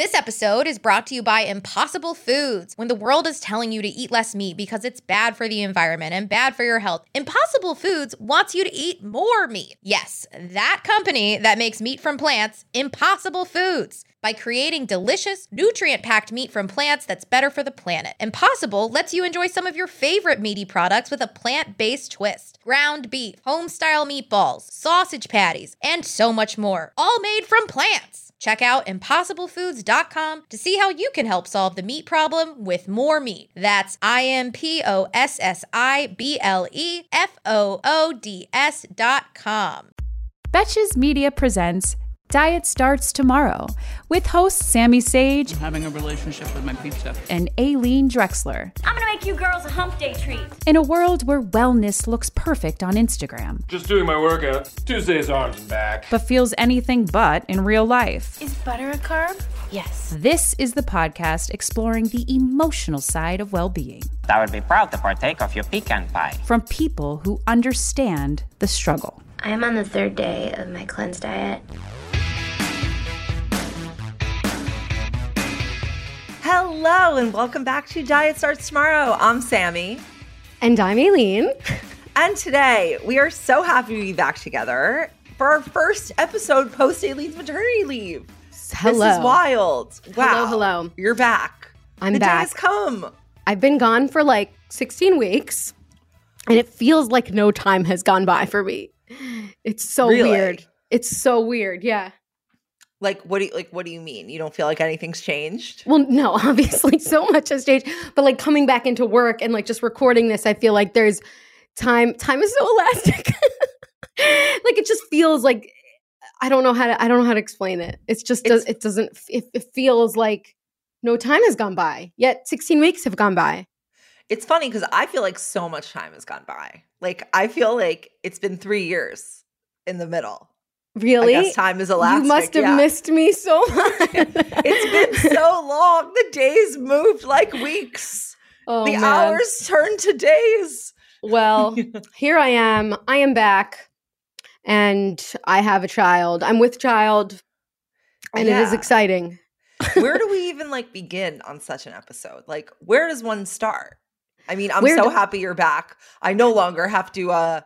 This episode is brought to you by Impossible Foods. When the world is telling you to eat less meat because it's bad for the environment and bad for your health, Impossible Foods wants you to eat more meat. Yes, that company that makes meat from plants, Impossible Foods. By creating delicious, nutrient-packed meat from plants that's better for the planet. Impossible lets you enjoy some of your favorite meaty products with a plant-based twist. Ground beef, home-style meatballs, sausage patties, and so much more. All made from plants. Check out impossiblefoods.com to see how you can help solve the meat problem with more meat. That's impossiblefoods.com. Betches Media presents Diet Starts Tomorrow with hosts Sammy Sage, I'm having a relationship with my pizza, and Aileen Drexler. I'm gonna make you girls a hump day treat. In a world where wellness looks perfect on Instagram, Just doing my workout. Tuesday's arms and back. but feels anything but in real life. Is butter a carb? Yes. This is the podcast exploring the emotional side of well-being I would be proud to partake of your pecan pie. from people who understand the struggle. I am on the third day of my cleanse diet. Hello and welcome back to Diet Starts Tomorrow. I'm Sammy. And I'm Aileen. And today we are so happy to be back together for our first episode post Aileen's maternity leave. Hello. This is wild. Wow. Hello. You're back. I'm the back. day has come. I've been gone for like 16 weeks, and it feels like no time has gone by for me. It's so Really? weird. It's so weird. Yeah. What do you mean? You don't feel like anything's changed? Well, no, obviously so much has changed, but like coming back into work and like just recording this, I feel like there's time is so elastic. Like it just feels like I don't know how to explain it. It's just it feels like no time has gone by. Yet 16 weeks have gone by. It's funny because I feel like so much time has gone by. Like I feel like it's been 3 years in the middle. Really? I guess time is elastic. You must have missed me so much. It's been so long. The days moved like weeks. Oh, the man. hours turned to days. Well, here I am. I am back. And I have a child. I'm with child. And it is Yeah. exciting. Where do we even begin on such an episode? Where does one start? I mean, I'm Where so do- happy you're back. I no longer have to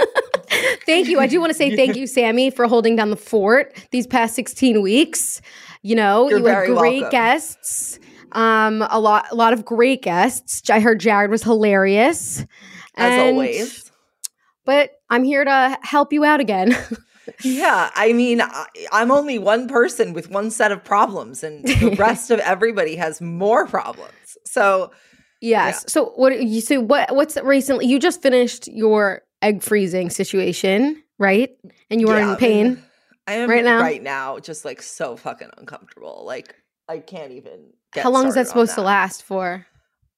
Thank you. I do want to say thank you, Sammy, for holding down the fort these past 16 weeks. You know, You're you had very great welcome. guests. A lot of great guests. I heard Jared was hilarious. as always. But I'm here to help you out again. Yeah, I mean, I'm only one person with one set of problems, and the rest of everybody has more problems. So, Yes. Yeah. So what's recently you just finished your egg freezing situation, right? And you were yeah, in pain. I am right now? just so fucking uncomfortable. I can't even get How long is that started on supposed to last for?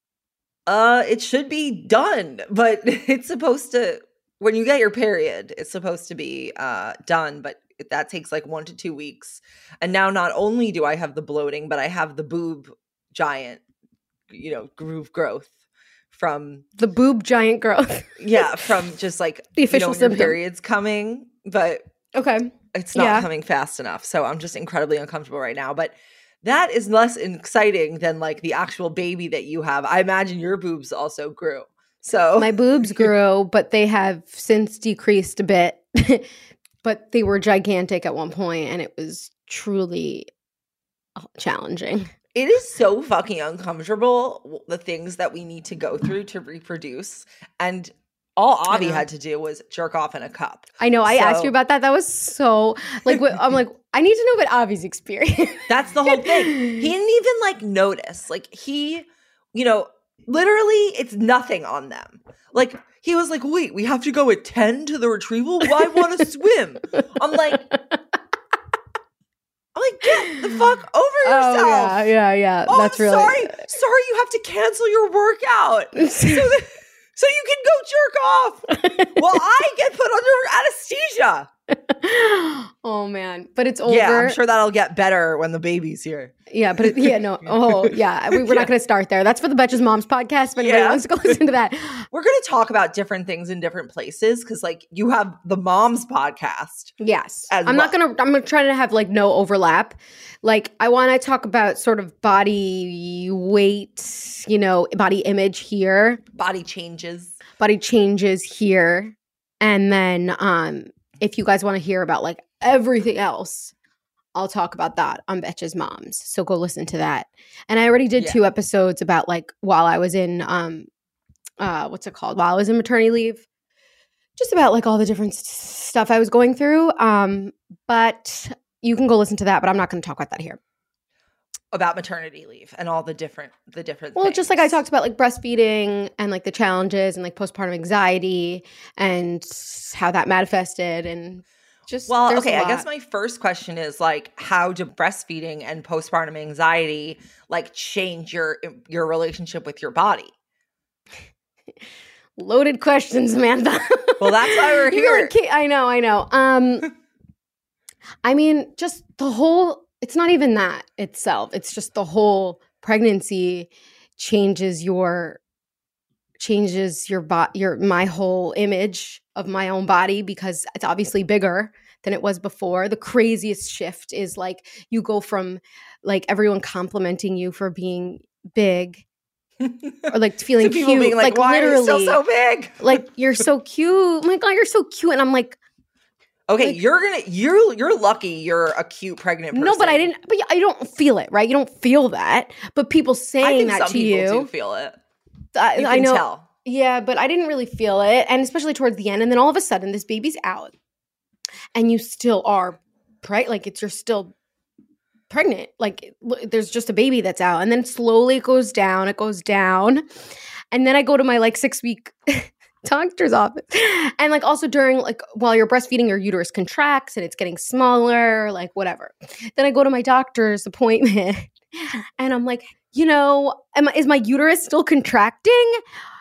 It should be done, but it's supposed to, when you get your period, it's supposed to be done, but that takes 1 to 2 weeks. And now not only do I have the bloating, but I have the boob giant, groove growth from The boob giant growth. from just The official when your symptom. period's coming, but Okay. it's not Yeah. coming fast enough. So I'm just incredibly uncomfortable right now. But that is less exciting than the actual baby that you have. I imagine your boobs also grew. So My boobs grew, but they have since decreased a bit. But they were gigantic at one point, and it was truly challenging. it is so fucking uncomfortable, the things that we need to go through to reproduce. And all Avi know. had to do was jerk off in a cup. I know. I asked So- you about that. That was so I'm like, I need to know about Avi's experience. That's the whole thing. He didn't even notice. He, literally, it's nothing on them. He was like, wait, we have to go at 10 to the retrieval? Well, I want to swim. I'm like, get the fuck over yourself. Oh, yeah. Oh, That's I'm really sorry, you have to cancel your workout so you can go jerk off while I get put under anesthesia. Oh man, but it's over. Yeah, I'm sure that'll get better when the baby's here. Yeah, but no. Oh yeah, we're not going to start there. That's for the Betches Moms podcast. If anybody wants to go listen to that, we're going to talk about different things in different places because, like, you have the Moms podcast. Yes, I'm gonna try to have like no overlap. Like, I want to talk about sort of body weight, body image here, body changes here, and then if you guys want to hear about like everything else, I'll talk about that on Betches Moms. So go listen to that. And I already did 2 episodes about like while I was in what's it called? While I was in maternity leave, just about like all the different stuff I was going through. But you can go listen to that, but I'm not going to talk about that here. About maternity leave and all the different well, things. Just like I talked about like breastfeeding and like the challenges and like postpartum anxiety and how that manifested and just okay, I guess my first question is like, how do breastfeeding and postpartum anxiety like change your relationship with your body? Loaded questions, Samantha. Well, that's why we're here. I know. I mean, just the whole, it's not even that itself. It's just the whole pregnancy changes my whole image of my own body because it's obviously bigger than it was before. The craziest shift is like you go from like everyone complimenting you for being big or like feeling cute, being like why literally, are you still so big? Like you're so cute. Oh my God, you're so cute. And I'm like, okay, you're lucky you're a cute pregnant person. No, but I don't feel it, right? You don't feel that. But people saying that to you. Some people do feel it. I know. Tell. Yeah, but I didn't really feel it. And especially towards the end. And then all of a sudden this baby's out. And you still are you're still pregnant. Like there's just a baby that's out. And then slowly it goes down. And then I go to my like 6-week doctor's office. And like also during like while you're breastfeeding, your uterus contracts and it's getting smaller, like whatever. Then I go to my doctor's appointment and I'm like, is my uterus still contracting?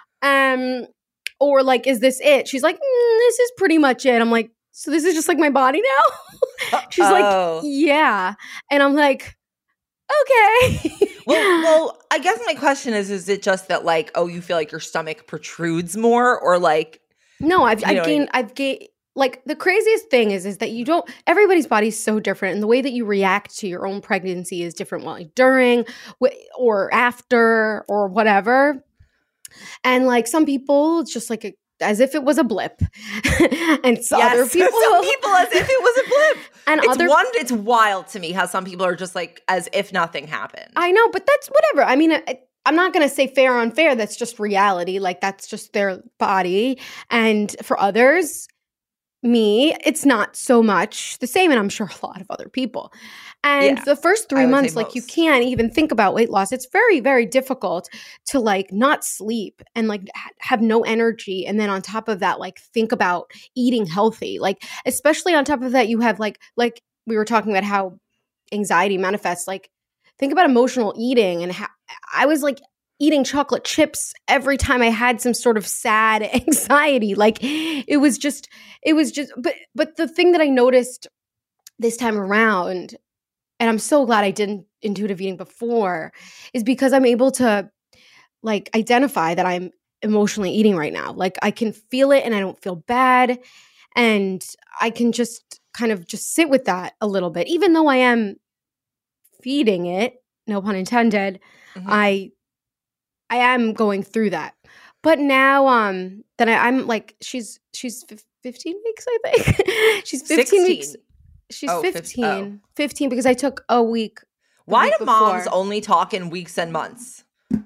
Or like, is this it? She's like, this is pretty much it. I'm like, so this is just like my body now? She's like, yeah. And I'm like, okay. Well, I guess my question is it just that like, you feel like your stomach protrudes more or like? No, I've gained, like the craziest thing is that everybody's body's so different and the way that you react to your own pregnancy is different like during or after or whatever. And like some people, it's just like as if it was a blip. And other people. Some people as if it was a blip. And it's wild to me how some people are just like as if nothing happened. I know, but that's whatever. I mean, I'm not going to say fair or unfair. That's just reality. Like that's just their body. And for others, me, it's not so much the same. And I'm sure a lot of other people. And the first 3 months, like you can't even think about weight loss. It's very, very difficult to like not sleep and like have no energy. And then on top of that, like think about eating healthy. Like, especially on top of that, you have like we were talking about how anxiety manifests. Like think about emotional eating and how I was like eating chocolate chips every time I had some sort of sad anxiety. Like it was just, but the thing that I noticed this time around, and I'm so glad I did intuitive eating before, is because I'm able to like identify that I'm emotionally eating right now. Like I can feel it and I don't feel bad. And I can just kind of just sit with that a little bit, even though I am feeding it, no pun intended. Mm-hmm. I am going through that. But now that I'm like, she's 15 weeks, I think. She's 15 16. weeks. She's 15. 15 because I took a week. Why do moms only talk in weeks and months?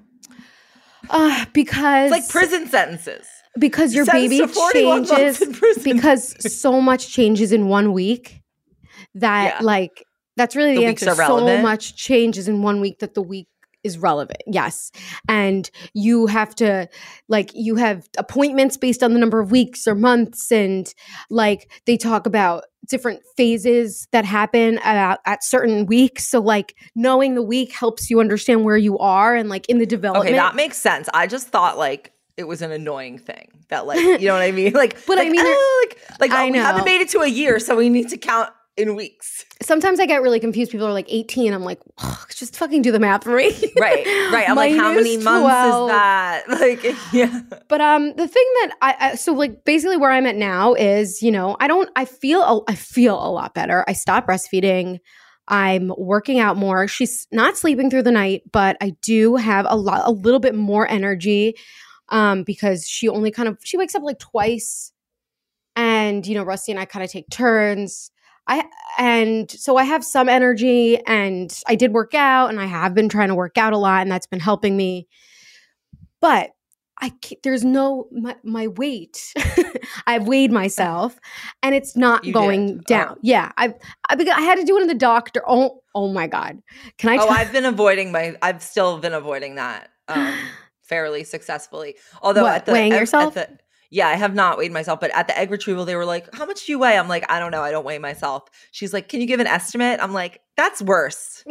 Because it's like prison sentences. Because your baby changes. Because so much changes in 1 week that like that's really the answer. So much changes in 1 week that the week is relevant. Yes. And you have to you have appointments based on the number of weeks or months. And like they talk about different phases that happen at certain weeks. So like knowing the week helps you understand where you are and like in the development. Okay, that makes sense. I just thought like it was an annoying thing that like, you know what I mean? Like, But I mean, I we haven't know. made it to a year, so we need to count in weeks. Sometimes I get really confused. People are like 18. I'm like, just fucking do the math for me. Right. I'm like, how many Minus months 12. is that? Like, yeah. But the thing that I so like basically where I'm at now is, you know, I feel a lot better. I stopped breastfeeding. I'm working out more. She's not sleeping through the night, but I do have a little bit more energy because she wakes up like twice, and you know, Rusty and I kind of take turns. So I have some energy, and I did work out, and I have been trying to work out a lot, and that's been helping me. But there's no my weight. I've weighed myself, and it's not going down. Oh. Yeah, I had to do it in the doctor. Oh my God! Can I? I've still been avoiding that fairly successfully. Although weighing yourself. Yeah, I have not weighed myself, but at the egg retrieval, they were like, how much do you weigh? I'm like, I don't know. I don't weigh myself. She's like, can you give an estimate? I'm like, that's worse.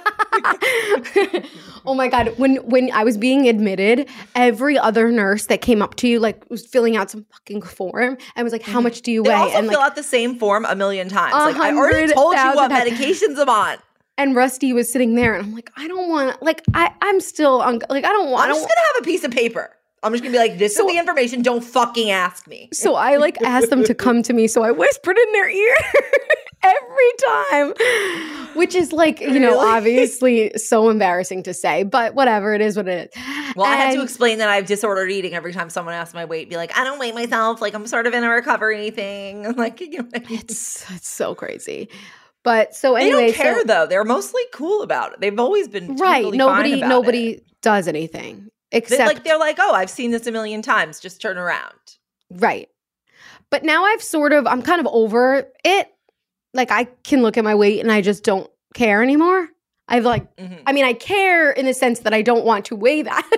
Oh my God. When I was being admitted, every other nurse that came up to you, like, was filling out some fucking form and was like, how much do you weigh? They also and fill out the same form a million times. Like, I already told you what 100,000 medications I'm on. And Rusty was sitting there, and I'm like, I don't want to, like, I'm still on, like, I don't want. I'm just going to have a piece of paper. I'm just going to be like, this is the information. Don't fucking ask me. So I like asked them to come to me. So I whispered in their ear every time, which is like, you know, obviously so embarrassing to say, but whatever, it is what it is. Well, I had to explain that I have disordered eating every time someone asks my weight. Be like, I don't weigh myself. Like, I'm sort of in a recovery thing. Like, you know what I mean? It's so crazy. But so anyway, they don't care though. They're mostly cool about it. They've always been totally fine about nobody it. does anything except they're like, oh, I've seen this a million times. Just turn around. Right. But now I'm kind of over it. Like, I can look at my weight and I just don't care anymore. I've like, I mean, I care in the sense that I don't want to weigh that,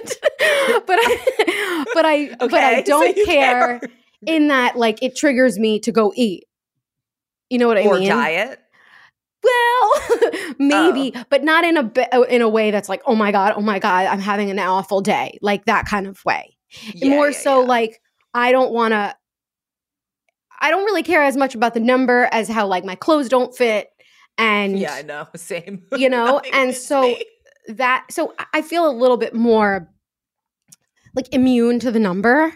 but I don't care in that, like, it triggers me to go eat. You know what I mean? Or diet. Well, maybe, but not in a way that's like, oh my God, I'm having an awful day, like that kind of way. Like, I don't really care as much about the number as how like my clothes don't fit, and yeah, I know, same. You know, and so I feel a little bit more like immune to the number,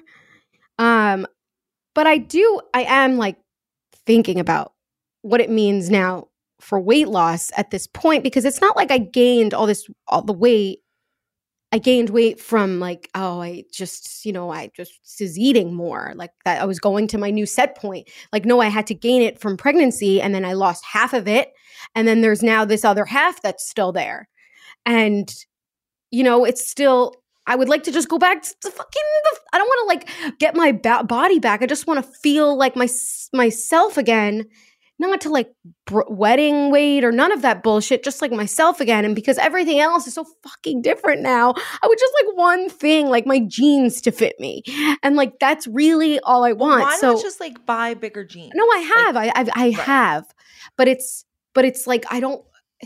but I am like thinking about what it means now for weight loss at this point, because it's not like I gained all the weight. I gained weight from like, I just is eating more, like that. I was going to my new set point. Like, no, I had to gain it from pregnancy, and then I lost half of it. And then there's now this other half that's still there. And, you know, it's still, I would like to just go back to I don't want to like get my body back. I just want to feel like myself again. Not to like wedding weight or none of that bullshit, just like myself again. And because everything else is so fucking different now, I would just like one thing, like my jeans to fit me. And like, that's really all I want. Why not just like buy bigger jeans? No, I have. Like, I have. But it's like, I don't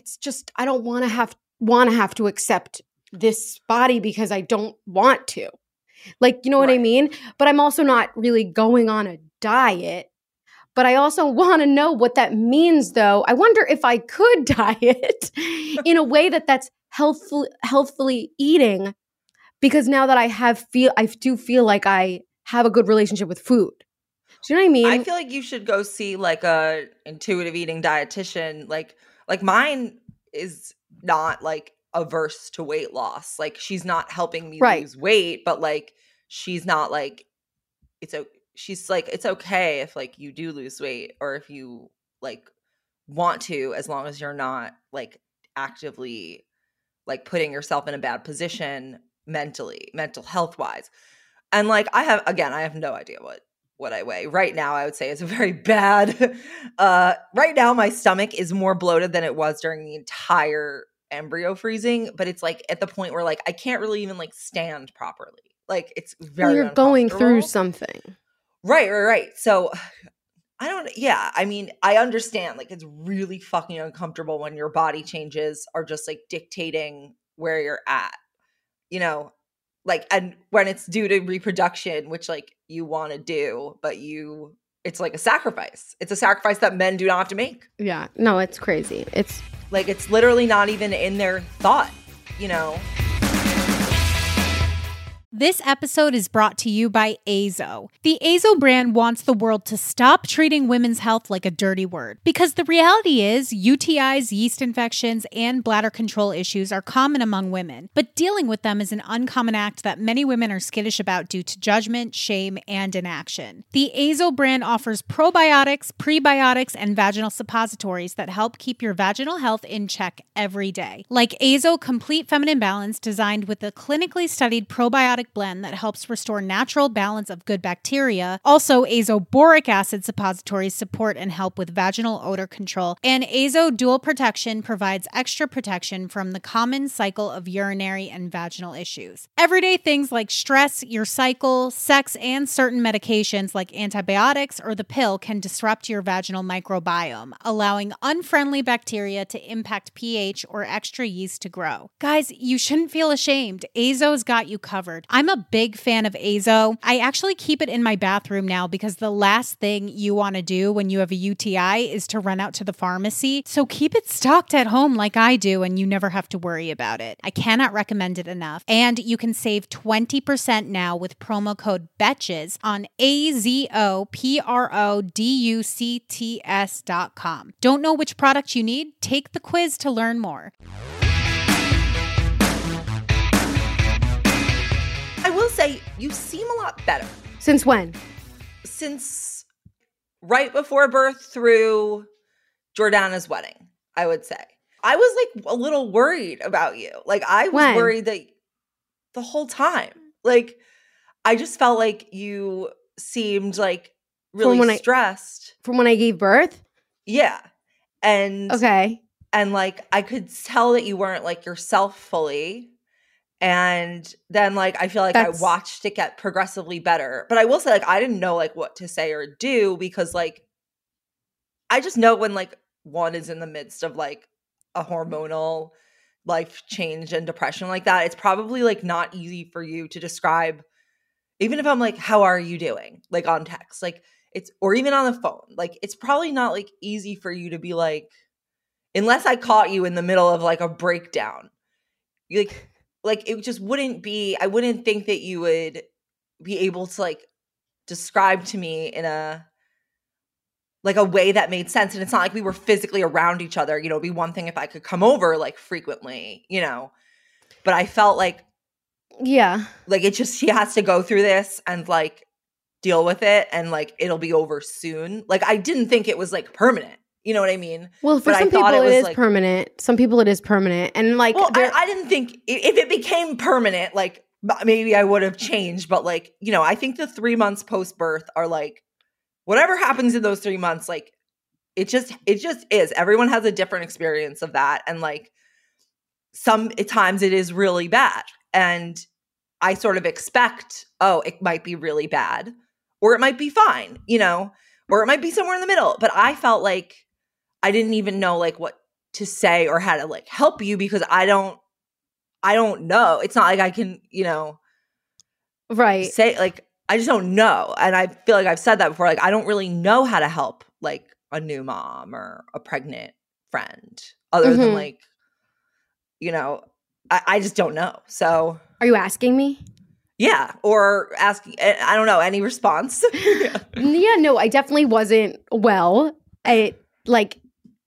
want to have to accept this body because I don't want to. Like, you know what I mean? But I'm also not really going on a diet. But I also want to know what that means, though. I wonder if I could diet in a way that's healthfully eating, because now that I do feel like I have a good relationship with food. Do you know what I mean? I feel like you should go see like a intuitive eating dietitian. Like mine is not like averse to weight loss. Like, she's not helping me lose weight, but like she's not like she's like, it's okay if like you do lose weight, or if you like want to, as long as you're not like actively like putting yourself in a bad position mental health wise. And like, I have no idea what I weigh right now. I would say it's a very bad, right now my stomach is more bloated than it was during the entire embryo freezing, but it's like at the point where like I can't really even like stand properly. Like, it's very you're going through something. Right. So I mean, I understand, like, it's really fucking uncomfortable when your body changes are just like dictating where you're at, you know, like, and when it's due to reproduction, which like you want to do, but it's like a sacrifice. It's a sacrifice that men do not have to make. Yeah. No, it's crazy. It's like, it's literally not even in their thought, you know? This episode is brought to you by Azo. The Azo brand wants the world to stop treating women's health like a dirty word. Because the reality is, UTIs, yeast infections, and bladder control issues are common among women. But dealing with them is an uncommon act that many women are skittish about due to judgment, shame, and inaction. The Azo brand offers probiotics, prebiotics, and vaginal suppositories that help keep your vaginal health in check every day. Like Azo Complete Feminine Balance, designed with a clinically studied probiotic blend that helps restore natural balance of good bacteria. Also, Azo Boric Acid suppositories support and help with vaginal odor control. And Azo Dual Protection provides extra protection from the common cycle of urinary and vaginal issues. Everyday things like stress, your cycle, sex, and certain medications like antibiotics or the pill can disrupt your vaginal microbiome, allowing unfriendly bacteria to impact pH or extra yeast to grow. Guys, you shouldn't feel ashamed. Azo's got you covered. I'm a big fan of Azo. I actually keep it in my bathroom now because the last thing you want to do when you have a UTI is to run out to the pharmacy. So keep it stocked at home like I do and you never have to worry about it. I cannot recommend it enough. And you can save 20% now with promo code BETCHES on AZOPRODUCTS.com. Don't know which product you need? Take the quiz to learn more. I will say you seem a lot better. Since when? Since right before birth through Jordana's wedding, I would say. I was like a little worried about you. Like I was worried that the whole time. Like I just felt like you seemed like really stressed. From when I gave birth? Yeah. And okay. And like I could tell that you weren't like yourself fully. And then like I feel like I watched it get progressively better. But I will say like I didn't know like what to say or do because like I just know when like one is in the midst of like a hormonal life change and depression like that, it's probably like not easy for you to describe. Even if I'm like, how are you doing? Like on text, like it's, or even on the phone, like it's probably not like easy for you to be like, unless I caught you in the middle of like a breakdown, you like it just wouldn't be, I wouldn't think that you would be able to like describe to me in a like a way that made sense. And it's not like we were physically around each other, you know, it'd be one thing if I could come over like frequently, you know, but I felt like, yeah, like it just, she has to go through this and like deal with it and like it'll be over soon. Like I didn't think it was like permanent. You know what I mean? Well, for some people it is like, permanent. Some people it is permanent. And like, well, I didn't think if it became permanent, like maybe I would have changed. But like, you know, I think the 3 months post birth are like, whatever happens in those 3 months, like it just is. Everyone has a different experience of that. And like some at times it is really bad. And I sort of expect, oh, it might be really bad or it might be fine, you know, or it might be somewhere in the middle. But I felt like I didn't even know like what to say or how to like help you because I don't know. It's not like I can, you know, right. Say like, I just don't know. And I feel like I've said that before. Like, I don't really know how to help like a new mom or a pregnant friend other than like, you know, I just don't know. So are you asking me? Yeah. Or asking, I don't know, any response? Yeah, no, I definitely wasn't well. Like,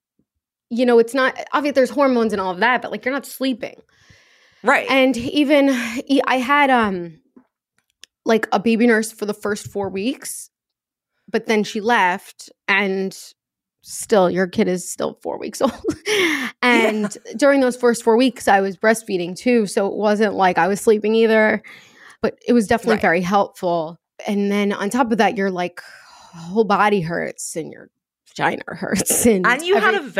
you know, it's not, obviously there's hormones and all of that, but like you're not sleeping. Right. And even I had like a baby nurse for the first 4 weeks, but then she left and still your kid is still 4 weeks old. And during those first 4 weeks I was breastfeeding too. So it wasn't like I was sleeping either, but it was definitely very helpful. And then on top of that, your like whole body hurts and your vagina hurts. And you had a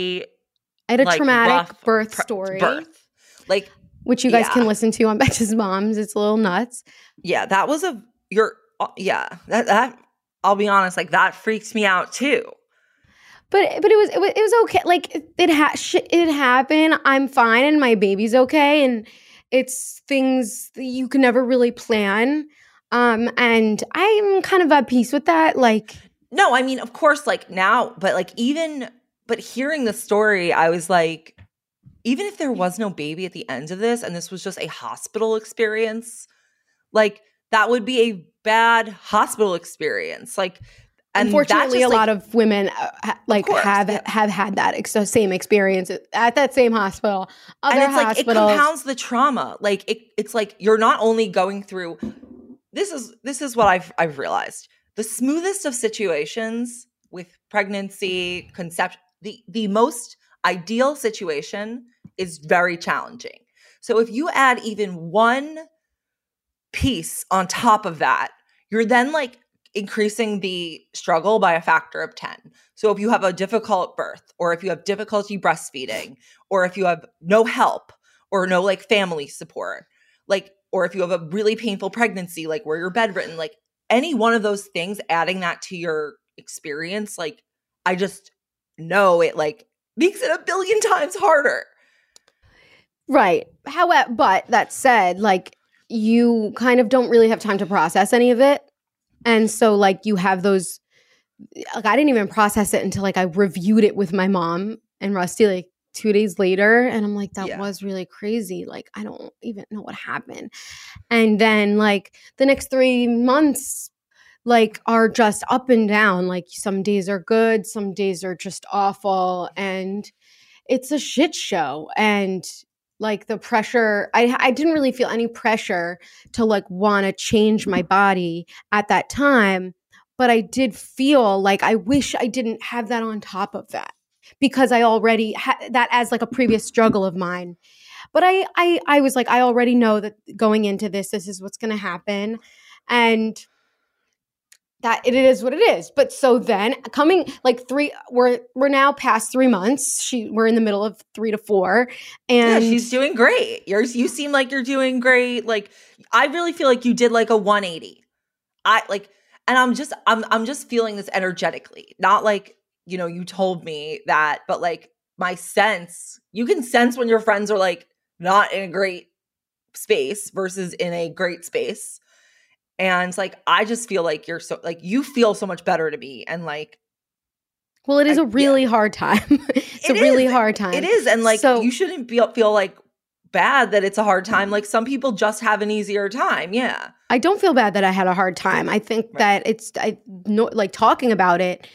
I had a like, traumatic birth story. Like, which you guys can listen to on Betches Moms. It's a little nuts. Yeah, that was that I'll be honest, like that freaks me out too. But it was okay. Like it happened. I'm fine, and my baby's okay. And It's things that you can never really plan. And I'm kind of at peace with that. Like, no, I mean, of course, like now, but like but hearing the story, I was like, even if there was no baby at the end of this and this was just a hospital experience, like that would be a bad hospital experience. Like, and unfortunately, a lot of women have had that same experience at that same hospital. And it's like, it compounds the trauma. Like it's like you're not only going through, this is what I've realized. The smoothest of situations with pregnancy, conception, the most ideal situation is very challenging. So if you add even one piece on top of that, you're then like increasing the struggle by a factor of 10. So if you have a difficult birth, or if you have difficulty breastfeeding, or if you have no help or no like family support, like, or if you have a really painful pregnancy, like where you're bedridden, like any one of those things, adding that to your experience, like I just know it like makes it a billion times harder. Right. However, but that said, like you kind of don't really have time to process any of it. And so like you have those, like I didn't even process it until like I reviewed it with my mom and Rusty like 2 days later. And I'm like, that was really crazy. Like, I don't even know what happened. And then like the next 3 months, like are just up and down. Like some days are good, some days are just awful. And it's a shit show. And like the pressure, I didn't really feel any pressure to like want to change my body at that time. But I did feel like I wish I didn't have that on top of that, because I already had that as like a previous struggle of mine. But I was like, I already know that going into this is what's going to happen. And that it is what it is. But so then coming like we're now past 3 months. We're in the middle of 3 to 4. And yeah, she's doing great. You seem like you're doing great. Like I really feel like you did like a 180. And I'm just feeling this energetically. Not like, you know, you told me that, but like my sense, you can sense when your friends are like not in a great space versus in a great space. And like, I just feel like you feel so much better to me. And like, well, it is a really hard time. It's a really hard time. It is. And like, so, you shouldn't feel like bad that it's a hard time. Like some people just have an easier time. Yeah. I don't feel bad that I had a hard time. I think that like talking about it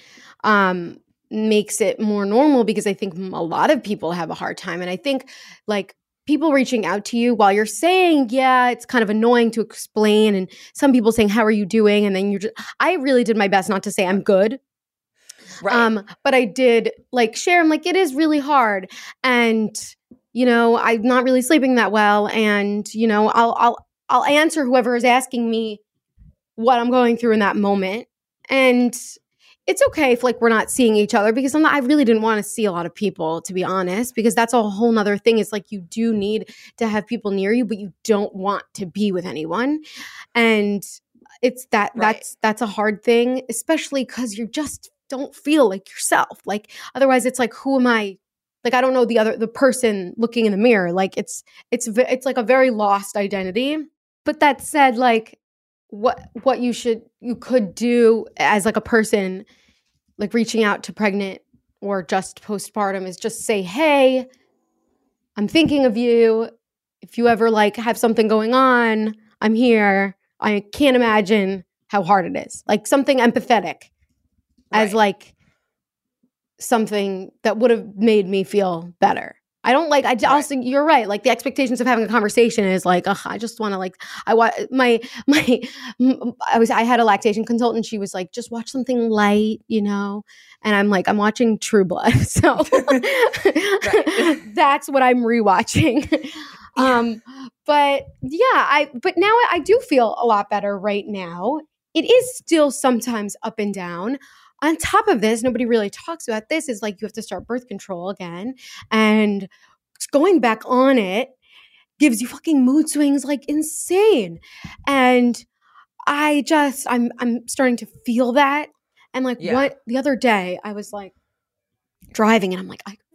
makes it more normal, because I think a lot of people have a hard time. And I think like people reaching out to you while you're saying, yeah, it's kind of annoying to explain. And some people saying, how are you doing? And then I really did my best not to say I'm good. Right. But I did like share, I'm like, it is really hard. And, you know, I'm not really sleeping that well. And, you know, I'll answer whoever is asking me what I'm going through in that moment. And it's okay if like we're not seeing each other, because I really didn't want to see a lot of people, to be honest, because that's a whole nother thing. It's like you do need to have people near you, but you don't want to be with anyone. And it's that's a hard thing, especially because you just don't feel like yourself. Like otherwise it's like, who am I? Like, I don't know the person looking in the mirror. Like it's like a very lost identity. But that said, like what you could do as like a person, like reaching out to pregnant or just postpartum, is just say, hey, I'm thinking of you. If you ever like have something going on, I'm here. I can't imagine how hard it is. Like something empathetic, as like something that would have made me feel better. I don't like, also, you're right. Like the expectations of having a conversation is like, I just want to like, I had a lactation consultant. She was like, just watch something light, you know? And I'm like, I'm watching True Blood. So that's what I'm rewatching. But yeah, but now I do feel a lot better right now. It is still sometimes up and down. On top of this, nobody really talks about this, is like you have to start birth control again. And going back on it gives you fucking mood swings like insane. And I'm starting to feel that. And like what the other day I was like driving and I'm like, I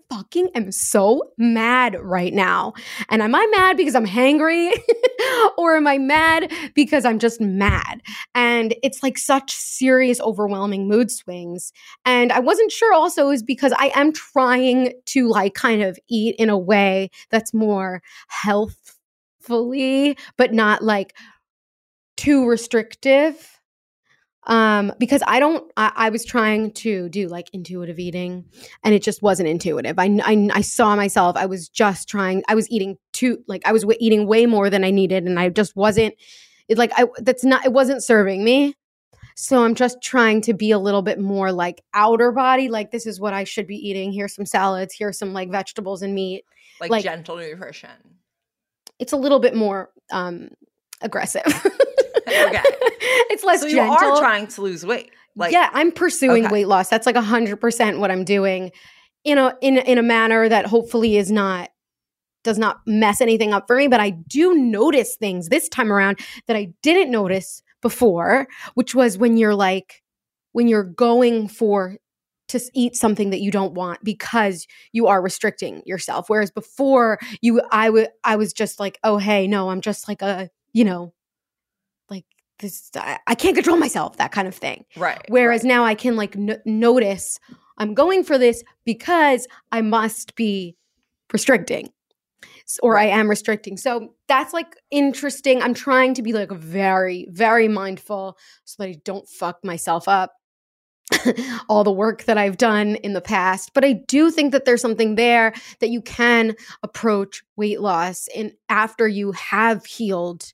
fucking am so mad right now. And am I mad because I'm hangry or am I mad because I'm just mad? And it's like such serious, overwhelming mood swings. And I wasn't sure also is because I am trying to like kind of eat in a way that's more healthfully, but not like too restrictive. Because I was trying to do like intuitive eating and it just wasn't intuitive. I saw myself, I was eating eating way more than I needed and I just wasn't, it wasn't serving me. So I'm just trying to be a little bit more like outer body, like this is what I should be eating. Here's some salads, here's some like vegetables and meat. Like gentle nutrition. It's a little bit more aggressive. Okay. It's less so gentle. You are trying to lose weight. Like, yeah, I'm pursuing weight loss. That's like 100% what I'm doing in a manner that hopefully does not mess anything up for me. But I do notice things this time around that I didn't notice before, which was when you're going to eat something that you don't want because you are restricting yourself. Whereas before I was just like, oh, hey, no, I'm just like a, like this, I can't control myself, that kind of thing. Right. Whereas now I can like notice I'm going for this because I must be restricting or I am restricting. So that's like interesting. I'm trying to be like very, very mindful so that I don't fuck myself up. All the work that I've done in the past. But I do think that there's something there that you can approach weight loss and after you have healed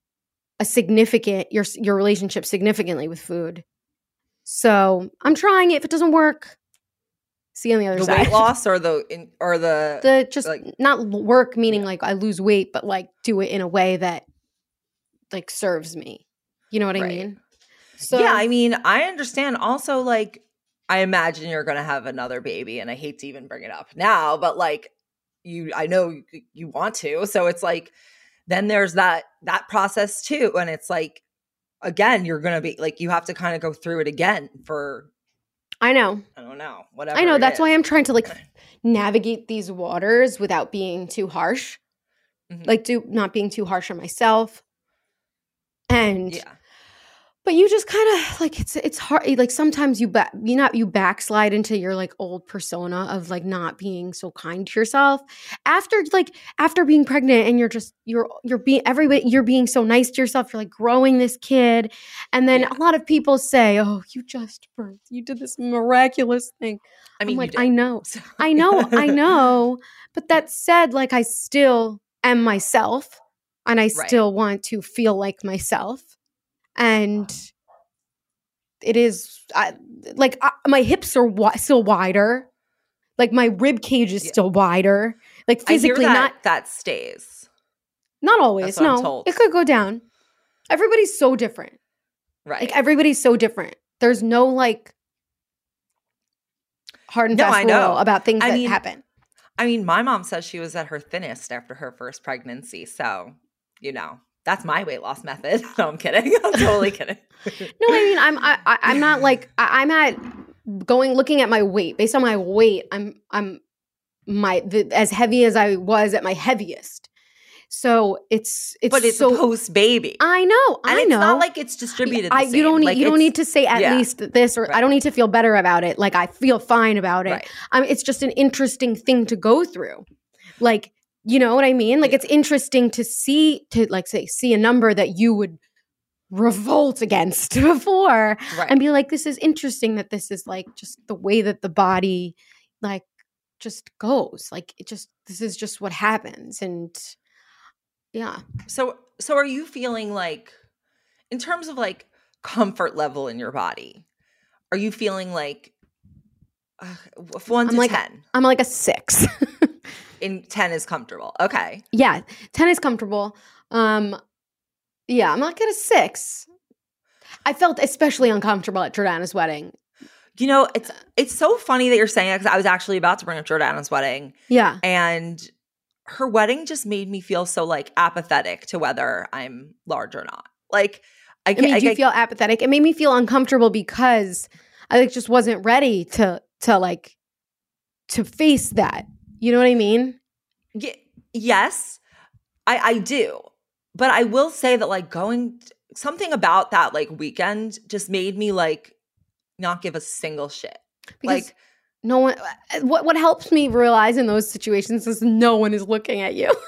your relationship significantly with food. So I'm trying it. If it doesn't work, see you on the other side. The weight loss or the just like, not work, meaning like I lose weight, but like do it in a way that like serves me. You know what I mean? So yeah, I mean, I understand. Also, like, I imagine you're going to have another baby, and I hate to even bring it up now, but like, I know you want to, so it's like, then there's that process too, and it's like, again, you're going to be like, you have to kind of go through it again for. I know. I don't know. Whatever. I know. That's why I'm trying to like navigate these waters without being too harsh, like not being too harsh on myself, and yeah. But you just kind of like it's hard. Like sometimes you backslide into your like old persona of like not being so kind to yourself after being pregnant, and you're being so nice to yourself. You're like growing this kid, and then a lot of people say, "Oh, you just birthed. You did this miraculous thing." I mean, I'm like, I know. But that said, like I still am myself, and I still want to feel like myself. And it is my hips are still wider, like my rib cage is still wider. Like physically, that stays. Not always. That's what I'm No, told. it could go down. Everybody's so different. Right. Like everybody's so different. There's no like hard and fast rule about things that happen. I mean, my mom says she was at her thinnest after her first pregnancy, so that's my weight loss method. No, I'm kidding. I'm totally kidding. No, I mean, I'm not like I'm at looking at my weight. Based on my weight, I'm as heavy as I was at my heaviest. So it's so post baby. I know. It's not like it's distributed. The same. You don't need to say at least this or I don't need to feel better about it. Like I feel fine about it. Right. It's just an interesting thing to go through. Like. You know what I mean? Like it's interesting to see a number that you would revolt against before and be like, this is interesting that this is like just the way that the body like just goes. Like this is just what happens. And yeah. So are you feeling like in terms of like comfort level in your body, are you feeling like 1 to 10? I'm like a 6. In 10 is comfortable. Okay. Yeah. 10 is comfortable. Yeah, I'm like at a 6. I felt especially uncomfortable at Jordana's wedding. It's so funny that you're saying that because I was actually about to bring up Jordana's wedding. Yeah. And her wedding just made me feel so like apathetic to whether I'm large or not. Like do you feel apathetic? It made me feel uncomfortable because I like just wasn't ready to like to face that. You know what I mean? Yes, I do. But I will say that like something about that like weekend just made me like not give a single shit. Because like no one, what helps me realize in those situations is no one is looking at you.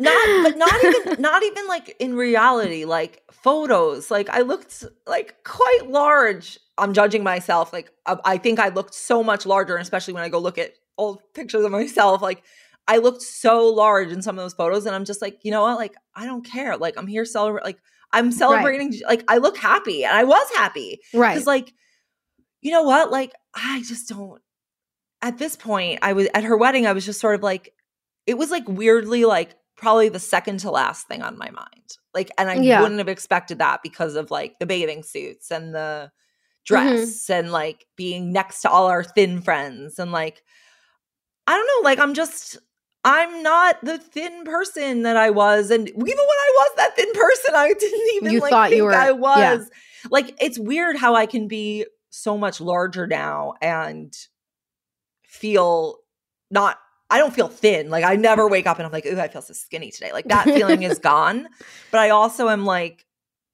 not even like in reality, like photos. Like I looked like quite large. I'm judging myself. Like I think I looked so much larger, and especially when I go look at old pictures of myself, like I looked so large in some of those photos, and I'm just like, you know what? Like I don't care. Like I'm here celebrate. Like I'm celebrating. Right. Like I look happy, and I was happy, right? Because like, you know what? Like I just don't. At this point, I was at her wedding. I was just sort of like, it was like weirdly like probably the second to last thing on my mind. Like, and I wouldn't have expected that because of like the bathing suits and the dress and like being next to all our thin friends and like, I don't know, like I'm not the thin person that I was. And even when I was that thin person, I didn't even think I was. Yeah. Like, it's weird how I can be so much larger now and feel I don't feel thin. Like I never wake up and I'm like, ooh, I feel so skinny today. Like that feeling is gone. But I also am like,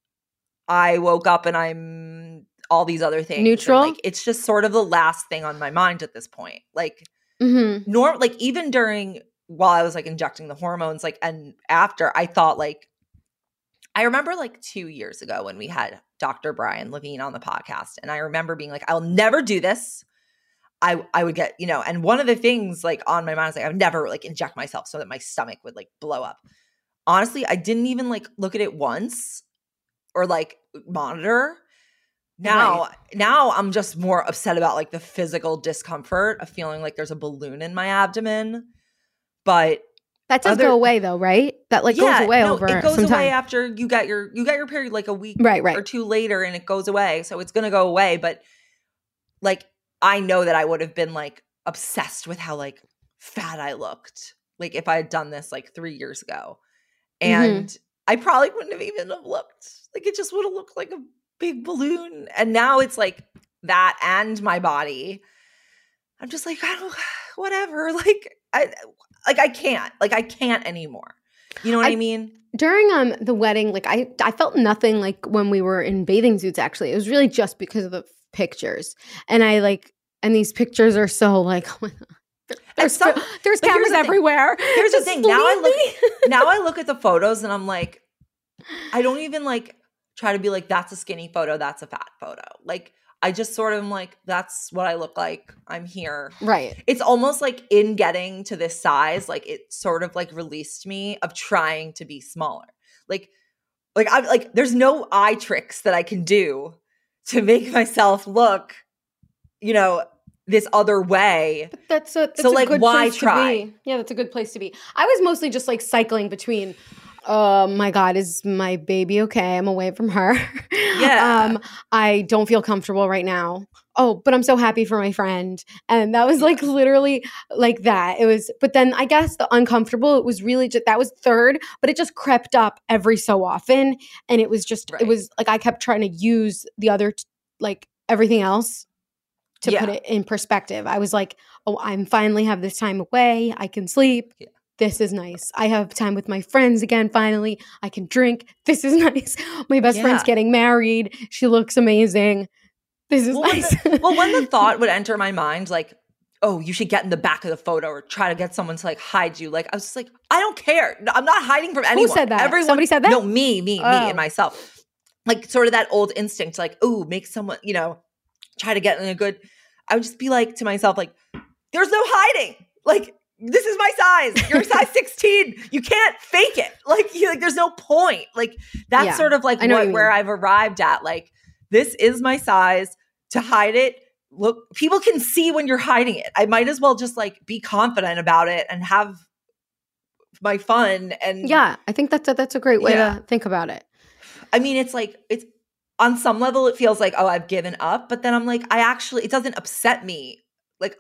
I woke up and I'm all these other things. Neutral. And like it's just sort of the last thing on my mind at this point. Like like even while I was like injecting the hormones, like and after I thought like, I remember like 2 years ago when we had Dr. Brian Levine on the podcast. And I remember being like, I'll never do this. I would get, and one of the things like on my mind is like, I would never like inject myself so that my stomach would like blow up. Honestly, I didn't even like look at it once or like monitor. Now I'm just more upset about like the physical discomfort of feeling like there's a balloon in my abdomen. But that does go away though, right? That like goes away over it goes some away time. after you get your period like a week right. or two later and it goes away. So it's going to go away. But like, I know that I would have been like obsessed with how like fat I looked. Like if I had done this like 3 years ago. And I probably wouldn't have even have looked. Like it just would have looked like a big balloon. And now it's like that and my body. I'm just like, whatever. Like I can't anymore. You know what I mean? During the wedding, like I felt nothing like when we were in bathing suits actually. It was really just because of the pictures. And and these pictures are so like there's cameras everywhere. Here's the thing. Now I look at the photos and I'm like, I don't even like try to be like, that's a skinny photo, that's a fat photo. Like I just sort of am like, that's what I look like. I'm here. Right. It's almost like in getting to this size, like it sort of like released me of trying to be smaller. Like I'm like, there's no eye tricks that I can do to make myself look, this other way. But that's a like good why place try? To be. Yeah, that's a good place to be. I was mostly just like cycling between, oh my God, is my baby okay? I'm away from her. Yeah. I don't feel comfortable right now. Oh, but I'm so happy for my friend. And that was like literally like that. It was, but then I guess the uncomfortable, it was really just, that was third, but it just crept up every so often. And it was just, It was like, I kept trying to use the other, like everything else to put it in perspective. I was like, oh, I'm finally have this time away. I can sleep. Yeah. This is nice. I have time with my friends again, finally. I can drink. This is nice. My best friend's getting married. She looks amazing. This is nice. When the thought would enter my mind, like, oh, you should get in the back of the photo or try to get someone to like hide you. Like, I was just like, I don't care. I'm not hiding from anyone. Who said that? Somebody said that? No, me and myself. Like sort of that old instinct, like, oh, make someone, try to get in a good, I would just be like to myself, like, there's no hiding. Like, this is my size. You're size 16. You can't fake it. Like, there's no point. Like, that's sort of like where I've arrived at. Like, this is my size. To hide it, look, people can see when you're hiding it. I might as well just like be confident about it and have my fun. And yeah, I think that's a great way to think about it. I mean, it's like, it's on some level, it feels like, oh, I've given up. But then I'm like, it doesn't upset me. Like,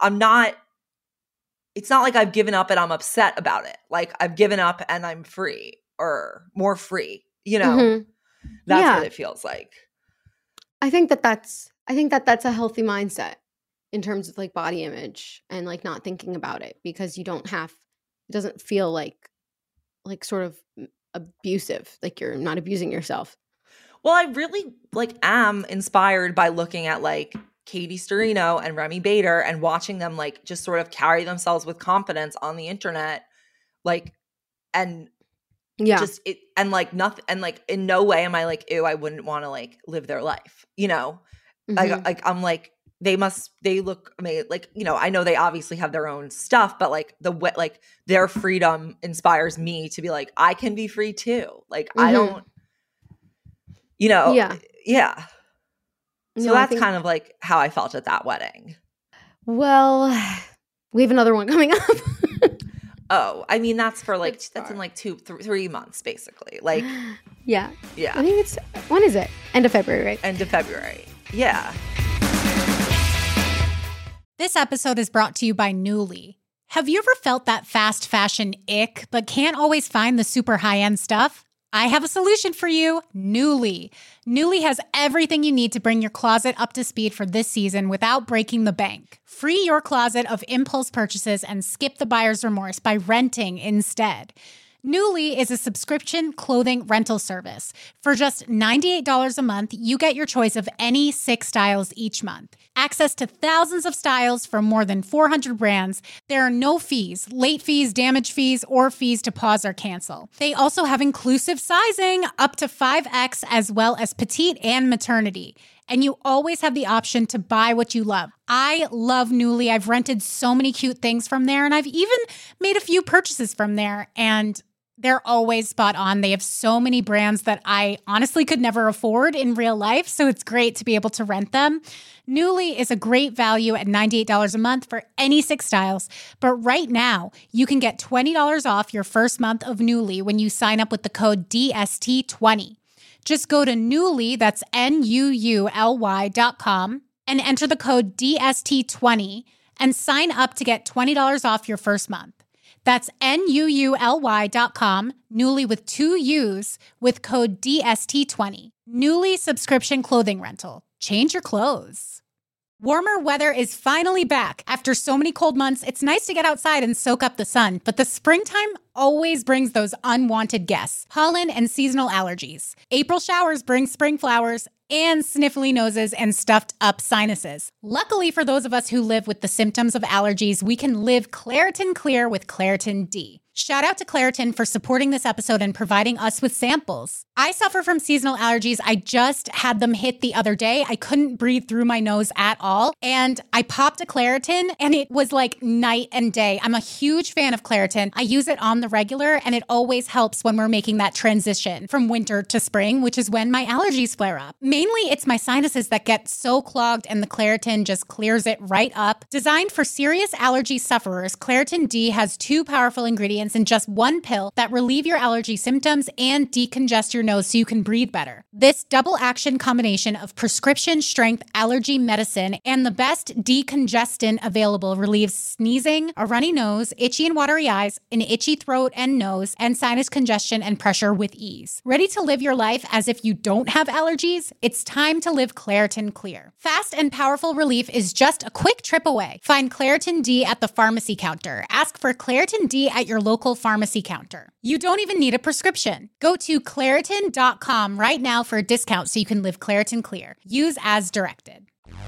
it's not like I've given up and I'm upset about it. Like, I've given up and I'm free or more free, That's what it feels like. I think that's a healthy mindset. in terms of like body image and like not thinking about it because you don't have, it doesn't feel like sort of abusive, like you're not abusing yourself. Well, I really like am inspired by looking at like Katie Sturino and Remy Bader and watching them like just sort of carry themselves with confidence on the internet, like, and just it, and like nothing, and like in no way am I like, ew, I wouldn't want to like live their life, you know? Like I'm like, they look amazing. Like, you know, I know they obviously have their own stuff, but like like their freedom inspires me to be like, I can be free too. Like I don't, you know, yeah. So No, that's kind of like how I felt at that wedding. Well, we have another one coming up. Oh, I mean, that's for like, that's in like 3 months, basically. Like, yeah. Yeah. I think it's, when is it? End of February, right? End of February. Yeah. This episode is brought to you by Nuuly. Have you ever felt that fast fashion ick, but can't always find the super high-end stuff? I have a solution for you, Nuuly. Nuuly has everything you need to bring your closet up to speed for this season without breaking the bank. Free your closet of impulse purchases and skip the buyer's remorse by renting instead. Nuuly is a subscription clothing rental service. For just $98 a month, you get your choice of any 6 styles each month. Access to thousands of styles from more than 400 brands. There are no fees, late fees, damage fees, or fees to pause or cancel. They also have inclusive sizing up to 5X as well as petite and maternity. And you always have the option to buy what you love. I love Nuuly. I've rented so many cute things from there, and I've even made a few purchases from there, and they're always spot on. They have so many brands that I honestly could never afford in real life, so it's great to be able to rent them. Nuuly is a great value at $98 a month for any 6 styles, but right now, you can get $20 off your first month of Nuuly when you sign up with the code DST20. Just go to Nuuly, that's NUULY.com, and enter the code DST20 and sign up to get $20 off your first month. That's NUULY.com, Nuuly with 2 U's, with code DST20. Nuuly subscription clothing rental. Change your clothes. Warmer weather is finally back. After so many cold months, it's nice to get outside and soak up the sun, but the springtime always brings those unwanted guests, pollen and seasonal allergies. April showers bring spring flowers and sniffly noses and stuffed up sinuses. Luckily for those of us who live with the symptoms of allergies, we can live Claritin Clear with Claritin D. Shout out to Claritin for supporting this episode and providing us with samples. I suffer from seasonal allergies. I just had them hit the other day. I couldn't breathe through my nose at all. And I popped a Claritin and it was like night and day. I'm a huge fan of Claritin. I use it on the regular and it always helps when we're making that transition from winter to spring, which is when my allergies flare up. Mainly it's my sinuses that get so clogged and the Claritin just clears it right up. Designed for serious allergy sufferers, Claritin D has 2 powerful ingredients in just 1 pill that relieve your allergy symptoms and decongest your nose so you can breathe better. This double action combination of prescription strength allergy medicine and the best decongestant available relieves sneezing, a runny nose, itchy and watery eyes, an itchy throat and nose, and sinus congestion and pressure with ease. Ready to live your life as if you don't have allergies? It's time to live Claritin Clear. Fast and powerful relief is just a quick trip away. Find Claritin D at the pharmacy counter. Ask for Claritin D at your local pharmacy counter. You don't even need a prescription. Go to Claritin.com right now for a discount so you can live Claritin Clear. Use as directed.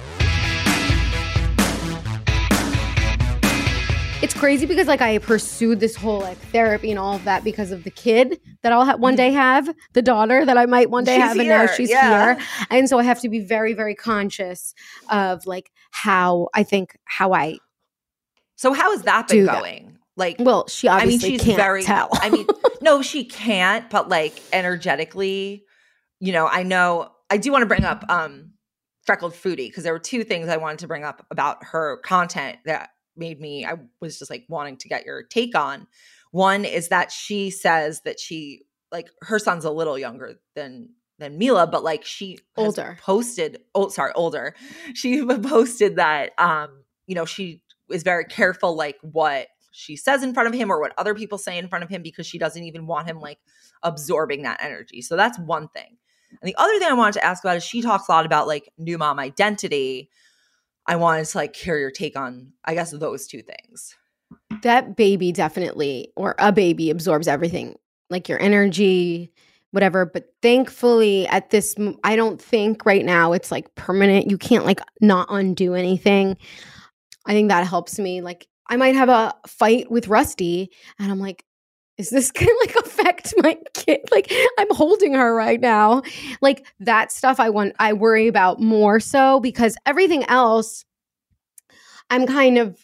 It's crazy because like I pursued this whole like therapy and all of that because of the kid that I'll one day have, the daughter that I might one day have, and now she's here. And so I have to be very, very conscious of like how I. So how has that been going? That. Like, well, she obviously can't tell. I mean, no, she can't, but like energetically, you know, I do want to bring up Freckled Foodie because there were 2 things I wanted to bring up about her content that made me, I was just like wanting to get your take on. One is that she says that she, like, her son's a little younger than Mila, but like she older. She posted that, you know, she is very careful, like what she says in front of him or what other people say in front of him because she doesn't even want him like absorbing that energy. So that's one thing. And the other thing I wanted to ask about is she talks a lot about like new mom identity. I wanted to like hear your take on, I guess, those two things. That baby definitely, or a baby, absorbs everything, like your energy, whatever. But thankfully at this, I don't think right now it's like permanent. You can't like not undo anything. I think that helps me. Like I might have a fight with Rusty and I'm like, is this going to like affect my kid? Like I'm holding her right now. Like that stuff I worry about more so, because everything else I'm kind of,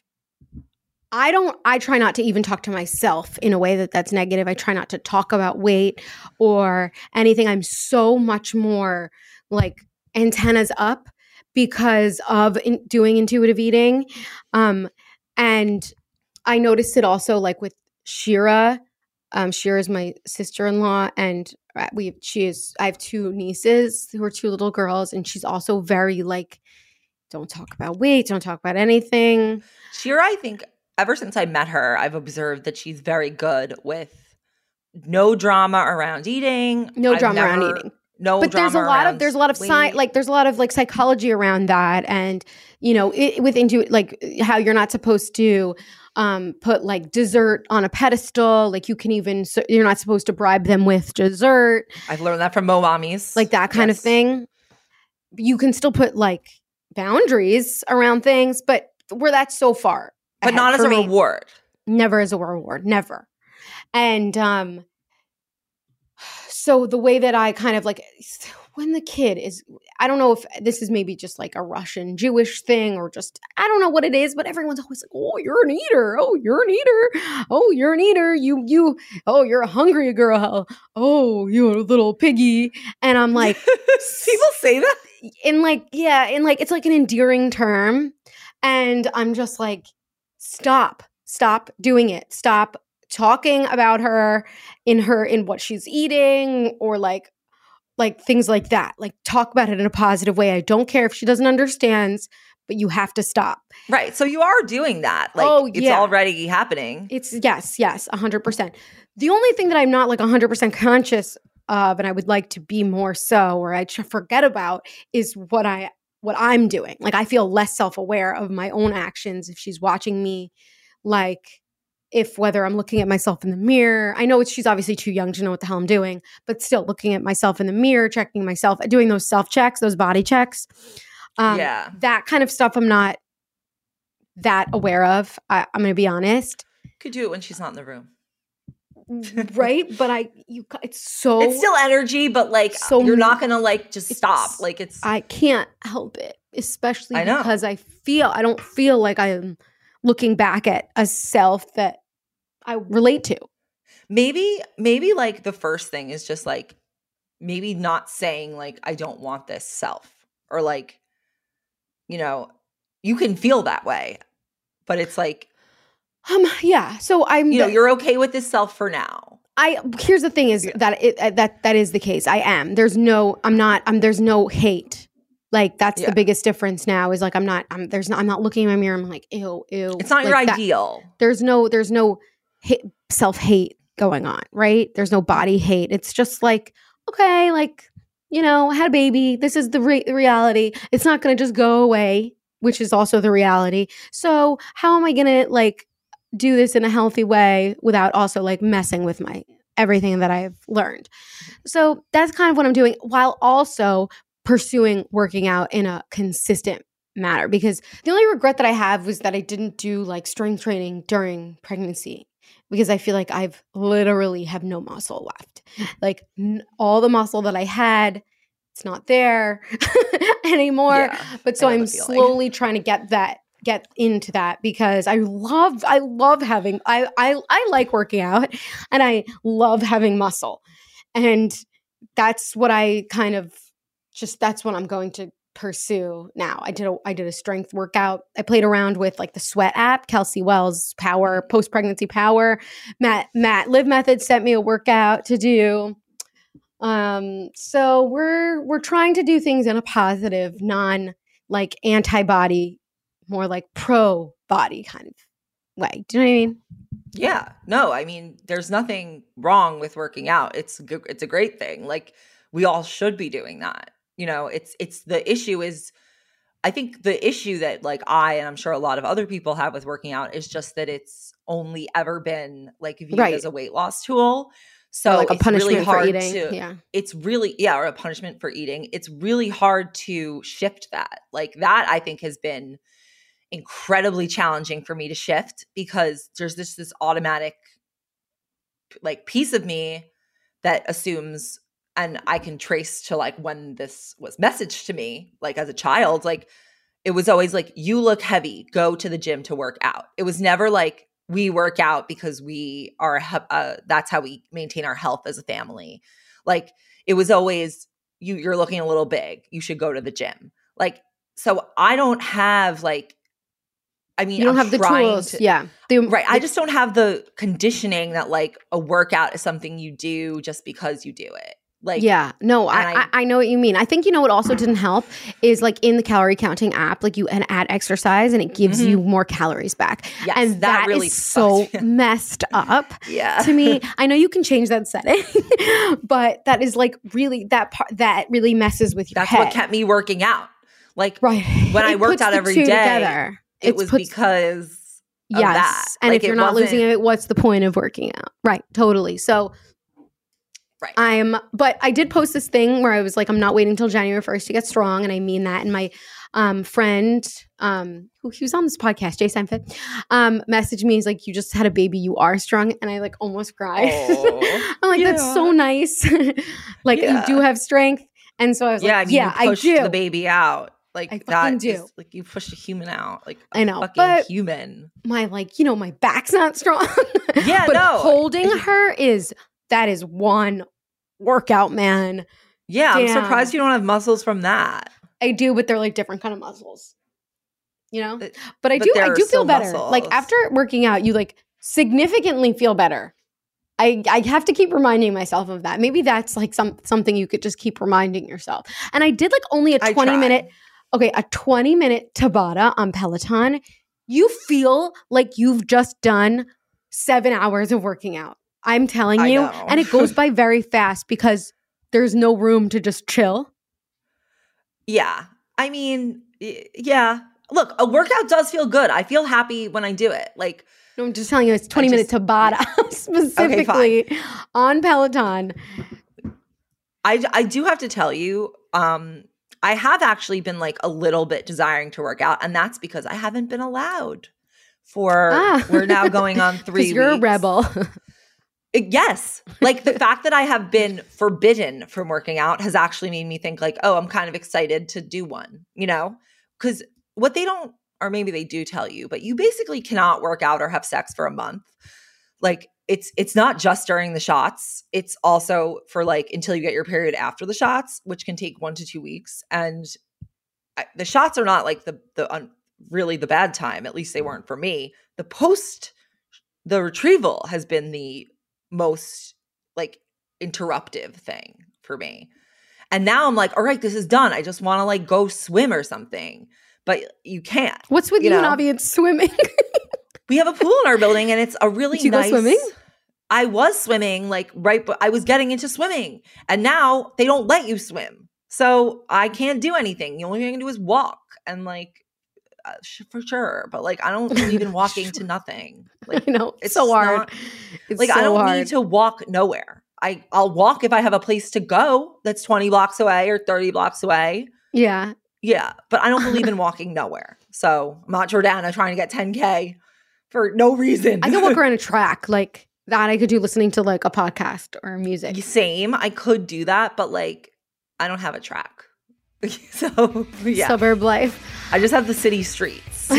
I try not to even talk to myself in a way that's negative. I try not to talk about weight or anything. I'm so much more like antennas up because of doing intuitive eating. And I noticed it also like with Shira. Shira is my sister-in-law, and I have two nieces who are two little girls, and she's also very like, don't talk about weight, don't talk about anything. Shira, I think ever since I met her, I've observed that she's very good with no drama around eating. No drama around eating. No, but drama there's a lot of science, like there's a lot of like psychology around that, and you know, like how you're not supposed to put like dessert on a pedestal. Like you're not supposed to bribe them with dessert. I've learned that from Mo Mommies, like that kind of thing. You can still put like boundaries around things, but where that's so far, but not as a reward. Never as a reward, never. And so the way that I kind of like, when the kid is, I don't know if this is maybe just like a Russian Jewish thing or just, I don't know what it is, but everyone's always like, oh, you're an eater. Oh, you're an eater. Oh, you're an eater. Oh, you're a hungry girl. Oh, you're a little piggy. And I'm like, people say that? In like, yeah, in like, it's like an endearing term. And I'm just like, stop doing it. Stop talking about her in what she's eating or like things like that. Like talk about it in a positive way. I don't care if she doesn't understand, but you have to stop. Right. So you are doing that. Like it's already happening. It's yes, 100%. The only thing that I'm not like 100% conscious of, and I would like to be more so, or I forget about, is what I'm doing. Like I feel less self-aware of my own actions if she's watching me, like whether I'm looking at myself in the mirror. I know she's obviously too young to know what the hell I'm doing, but still looking at myself in the mirror, checking myself, doing those self-checks, those body checks. That kind of stuff I'm not that aware of. I'm going to be honest. Could do it when she's not in the room. Right? But it's still energy, but like you're not going to like just stop. Like I can't help it, especially because I don't feel like I'm looking back at a self that I relate to. Maybe like the first thing is just like maybe not saying like I don't want this self, or like, you know, you can feel that way, but it's like so I'm you're okay with this self for now. Here's the thing is that is the case. I am. There's no hate. Like that's the biggest difference now is like I'm not looking in my mirror. I'm like, ew. It's not like your ideal. There's no self-hate going on, right? There's no body hate. It's just like, okay, like, you know, I had a baby. This is the reality. It's not going to just go away, which is also the reality. So how am I going to like do this in a healthy way without also like messing with everything that I've learned? So that's kind of what I'm doing, while also pursuing working out in a consistent manner, because the only regret that I have was that I didn't do like strength training during pregnancy, because I feel like I've literally have no muscle left. Like all the muscle that I had, it's not there anymore. Yeah, but so I'm slowly trying to get into that, because I love having, I like working out and I love having muscle. And that's what I kind of that's what I'm going to pursue now. I did a strength workout. I played around with like the Sweat app, Kelsey Wells Power, post-pregnancy power. Matt Live Method sent me a workout to do. So we're trying to do things in a positive, non like anti-body, more like pro-body kind of way. Do you know what I mean? Yeah. No, I mean, there's nothing wrong with working out. It's a great thing. Like we all should be doing that. You know, it's the issue is I think the issue that like and I'm sure a lot of other people have with working out is just that it's only ever been like viewed as a weight loss tool. So or like a it's punishment really hard for eating. It's really, or a punishment for eating. It's really hard to shift that. Like that I think has been incredibly challenging for me to shift because there's this automatic like piece of me that assumes, and I can trace to like when this was messaged to me, like as a child, like it was always like, you look heavy, go to the gym to work out. It was never like we work out because we are, that's how we maintain our health as a family. Like it was always, you're looking a little big, you should go to the gym. Like, so I don't have like, I mean, you don't have the tools. Right. I just don't have the conditioning that like a workout is something you do just because you do it. Like, no, I know what you mean. I think, you know, what also didn't help is like in the calorie counting app, like you add exercise and it gives you more calories back. Yes, and that really is so messed up to me. I know you can change that setting, but that is like really that part that really messes with your head. That's what kept me working out. Like when I worked out every day, together. It was because of that. And like if you're not losing it, what's the point of working out? Right. Totally. So but I did post this thing where I was like, I'm not waiting until January 1st to get strong. And I mean that. And my friend, who he was on this podcast, Jay Seinfeld, messaged me. He's like, you just had a baby. You are strong. And I like almost cried. I'm like, that's so nice. Like you do have strength. And so I was like, I pushed the baby out. Like I fucking do. Like you pushed a human out. Like I know, fucking but human. My like, you know, my back's not strong. But holding her is one workout, man. Yeah, damn. I'm surprised you don't have muscles from that. I do, but they're like different kind of muscles. You know? But I do feel better. Muscles. Like after working out, you like significantly feel better. I have to keep reminding myself of that. Maybe that's like something you could just keep reminding yourself. And I did like only a 20-minute Tabata on Peloton. You feel like you've just done 7 hours of working out. I'm telling you. And it goes by very fast because there's no room to just chill. Yeah. I mean, yeah. Look, a workout does feel good. I feel happy when I do it. Like, no, I'm just telling you, it's 20-minute Tabata specifically on Peloton. I do have to tell you, I have actually been like a little bit desiring to work out, and that's because I haven't been allowed we're now going on 3 weeks. You're a rebel. Yes. Like the fact that I have been forbidden from working out has actually made me think like, oh, I'm kind of excited to do one, you know? Because what they don't, or maybe they do tell you, but you basically cannot work out or have sex for a month. Like it's not just during the shots. It's also for like until you get your period after the shots, which can take 1 to 2 weeks. And the shots are not like really the bad time. At least they weren't for me. The retrieval has been the most like interruptive thing for me. And now I'm like, all right, this is done. I just want to like go swim or something. But you can't. What's with you and Avi swimming? We have a pool in our building and it's a really nice. Did you go swimming? I was swimming but I was getting into swimming. And now they don't let you swim. So I can't do anything. The only thing I can do is walk and like for sure. But like I don't believe in walking to nothing. Like, I know. It's so hard. It's like so I don't need to walk nowhere. I'll walk if I have a place to go that's 20 blocks away or 30 blocks away. Yeah. Yeah. But I don't believe in walking nowhere. So I'm not Jordana trying to get 10K for no reason. I could walk around a track like that. I could do listening to like a podcast or music. Same. I could do that, but like I don't have a track. So yeah. Suburb life. I just have the city streets.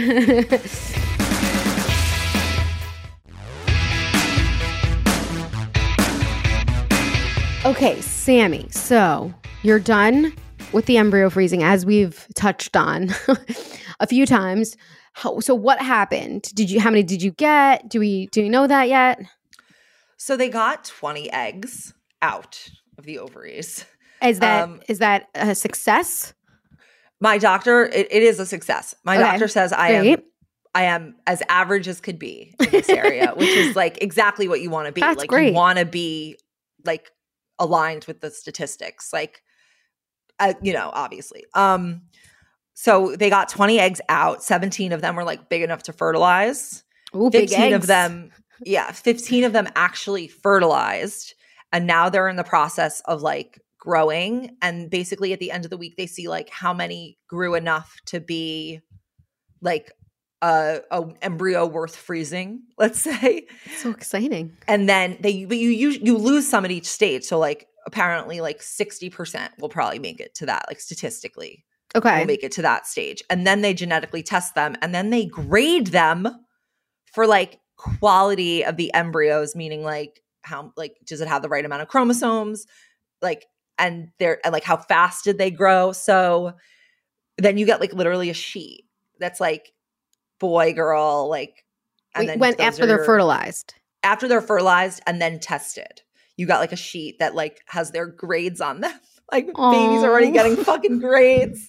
Okay, Sammy. So you're done with the embryo freezing, as we've touched on a few times. So what happened? How many did you get? Do we know that yet? So they got 20 eggs out of the ovaries. Is that a success? My doctor, it is a success. My doctor says I am as average as could be in this area, which is like exactly what you want to be. That's like great. You want to be like aligned with the statistics, like obviously. So they got 20 eggs out. 17 of them were like big enough to fertilize. Ooh, big 15 of eggs. them, 15 of them actually fertilized. And now they're in the process of like growing. And basically at the end of the week, they see like how many grew enough to be like a embryo worth freezing, let's say. So exciting. And then you lose some at each stage. So like apparently like 60% will probably make it to that, like statistically. Okay. Will make it to that stage. And then they genetically test them and then they grade them for like quality of the embryos, meaning like how, like, does it have the right amount of chromosomes? Like, and like how fast did they grow? So then you get like literally a sheet that's like boy, girl, like, and then when after they're fertilized. After they're fertilized and then tested. You got like a sheet that like has their grades on them. Like babies are already getting fucking grades.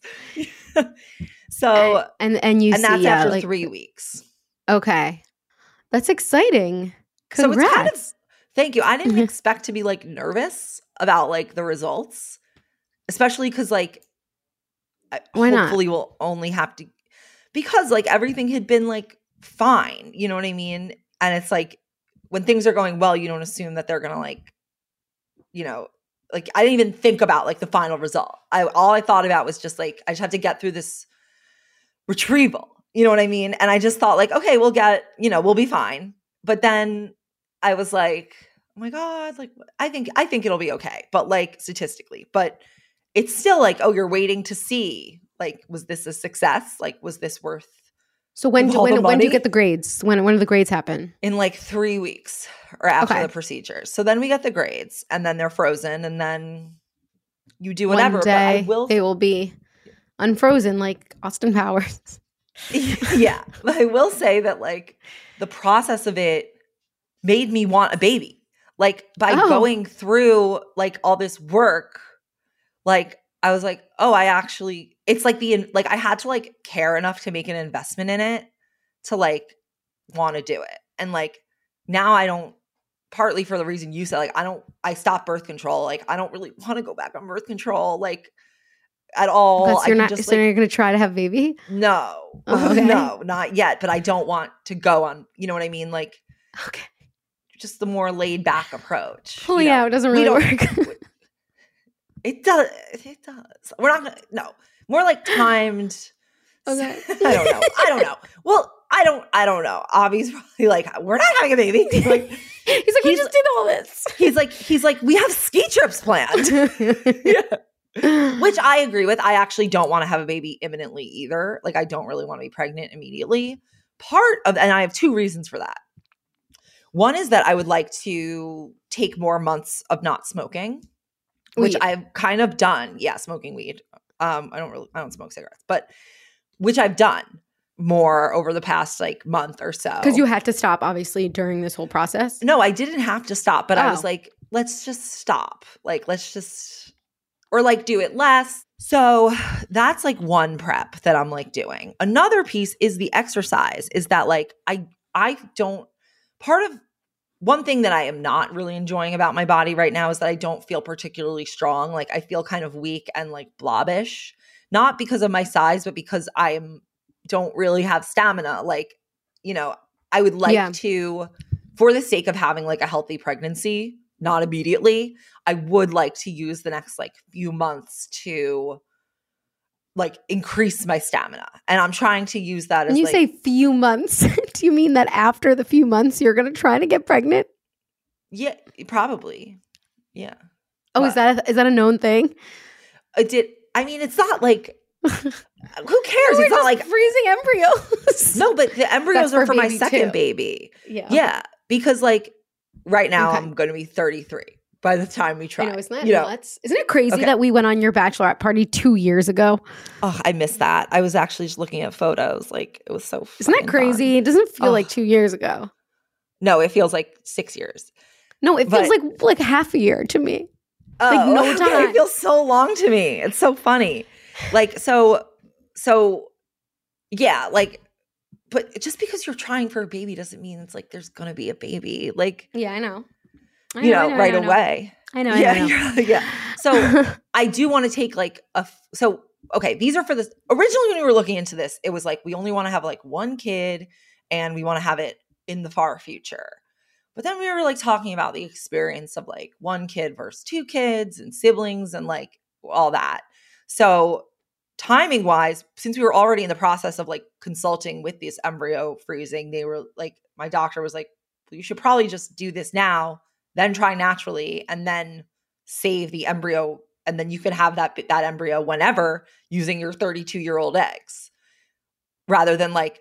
So and that's after like, 3 weeks. Okay. That's exciting. Congrats. So it's kind of thank you. I didn't expect to be like nervous about like the results, especially because like Why not? hopefully we'll only have to because like everything had been like fine. You know what I mean? And it's like when things are going well, you don't assume that they're gonna like, you know, like I didn't even think about like the final result. All I thought about was just like I just have to get through this retrieval. You know what I mean? And I just thought like, okay, we'll be fine. But then I was like, oh my God, like I think it'll be okay. But like statistically, but it's still like, oh, you're waiting to see like, was this a success? Like, was this worth So when do you money? get the grades? When do the grades happen? In like 3 weeks or after Okay. the procedures. So then we get the grades and then they're frozen and then you do whatever. One day But they will be unfrozen like Austin Powers. yeah. But I will say that like the process of it made me want a baby. Like by going through like all this work, like I was like, oh, it's like I had to like care enough to make an investment in it to like want to do it. And like now I don't, partly for the reason you said, like I stopped birth control. Like I don't really want to go back on birth control like at all. So you're not going to try to have a baby? No. Oh, okay. No, not yet. But I don't want to go on, you know what I mean? Like Okay. just the more laid back approach. Pulling out doesn't really work. It does. We're not gonna. No, more like timed. Okay. I don't know. Well, I don't know. Obviously, probably like we're not having a baby. Like He's like, we just did all this. He's like, we have ski trips planned. Yeah. Which I agree with. I actually don't want to have a baby imminently either. Like I don't really want to be pregnant immediately. And I have 2 reasons for that. One is that I would like to take more months of not smoking, which I've kind of done. Yeah, smoking weed. I don't smoke cigarettes, but which I've done more over the past like month or so. Because you had to stop, obviously, during this whole process? No, I didn't have to stop, but I was like, let's just stop. Like, or like do it less. So that's like one prep that I'm like doing. Another piece is the exercise, is that like one thing that I am not really enjoying about my body right now is that I don't feel particularly strong. Like I feel kind of weak and like blobbish, not because of my size, but because don't really have stamina. Like, you know, I would like to, for the sake of having like a healthy pregnancy, not immediately, I would like to use the next like few months to like increase my stamina. And I'm trying to use that as When you say few months, do you mean that after the few months you're going to try to get pregnant? Yeah, probably. Yeah. Oh, is that a known thing? It's not like who cares? It's not like freezing embryos. No, but the embryos are for my second too. baby. Yeah. Yeah. Because like right now I'm going to be 33 by the time we try. I know, isn't that nuts? Isn't it crazy that we went on your bachelorette party 2 years ago? Oh, I missed that. I was actually just looking at photos. Like it was so Isn't that crazy? Fun. It doesn't feel like 2 years ago. No, it feels like 6 years. No, it feels like half a year to me. Like no time. It feels so long to me. It's so funny. Like, so yeah, like, but just because you're trying for a baby doesn't mean it's like there's going to be a baby. Like, yeah, I know. Right away. I know. Yeah. So I do want to take like so okay, these are for this. Originally, when we were looking into this, it was like, we only want to have like one kid and we want to have it in the far future. But then we were like talking about the experience of like one kid versus two kids and siblings and like all that. So timing wise, since we were already in the process of like consulting with this embryo freezing, they were like, my doctor was like, well, you should probably just do this now, then try naturally, and then save the embryo. And then you can have that embryo whenever using your 32-year-old eggs, rather than like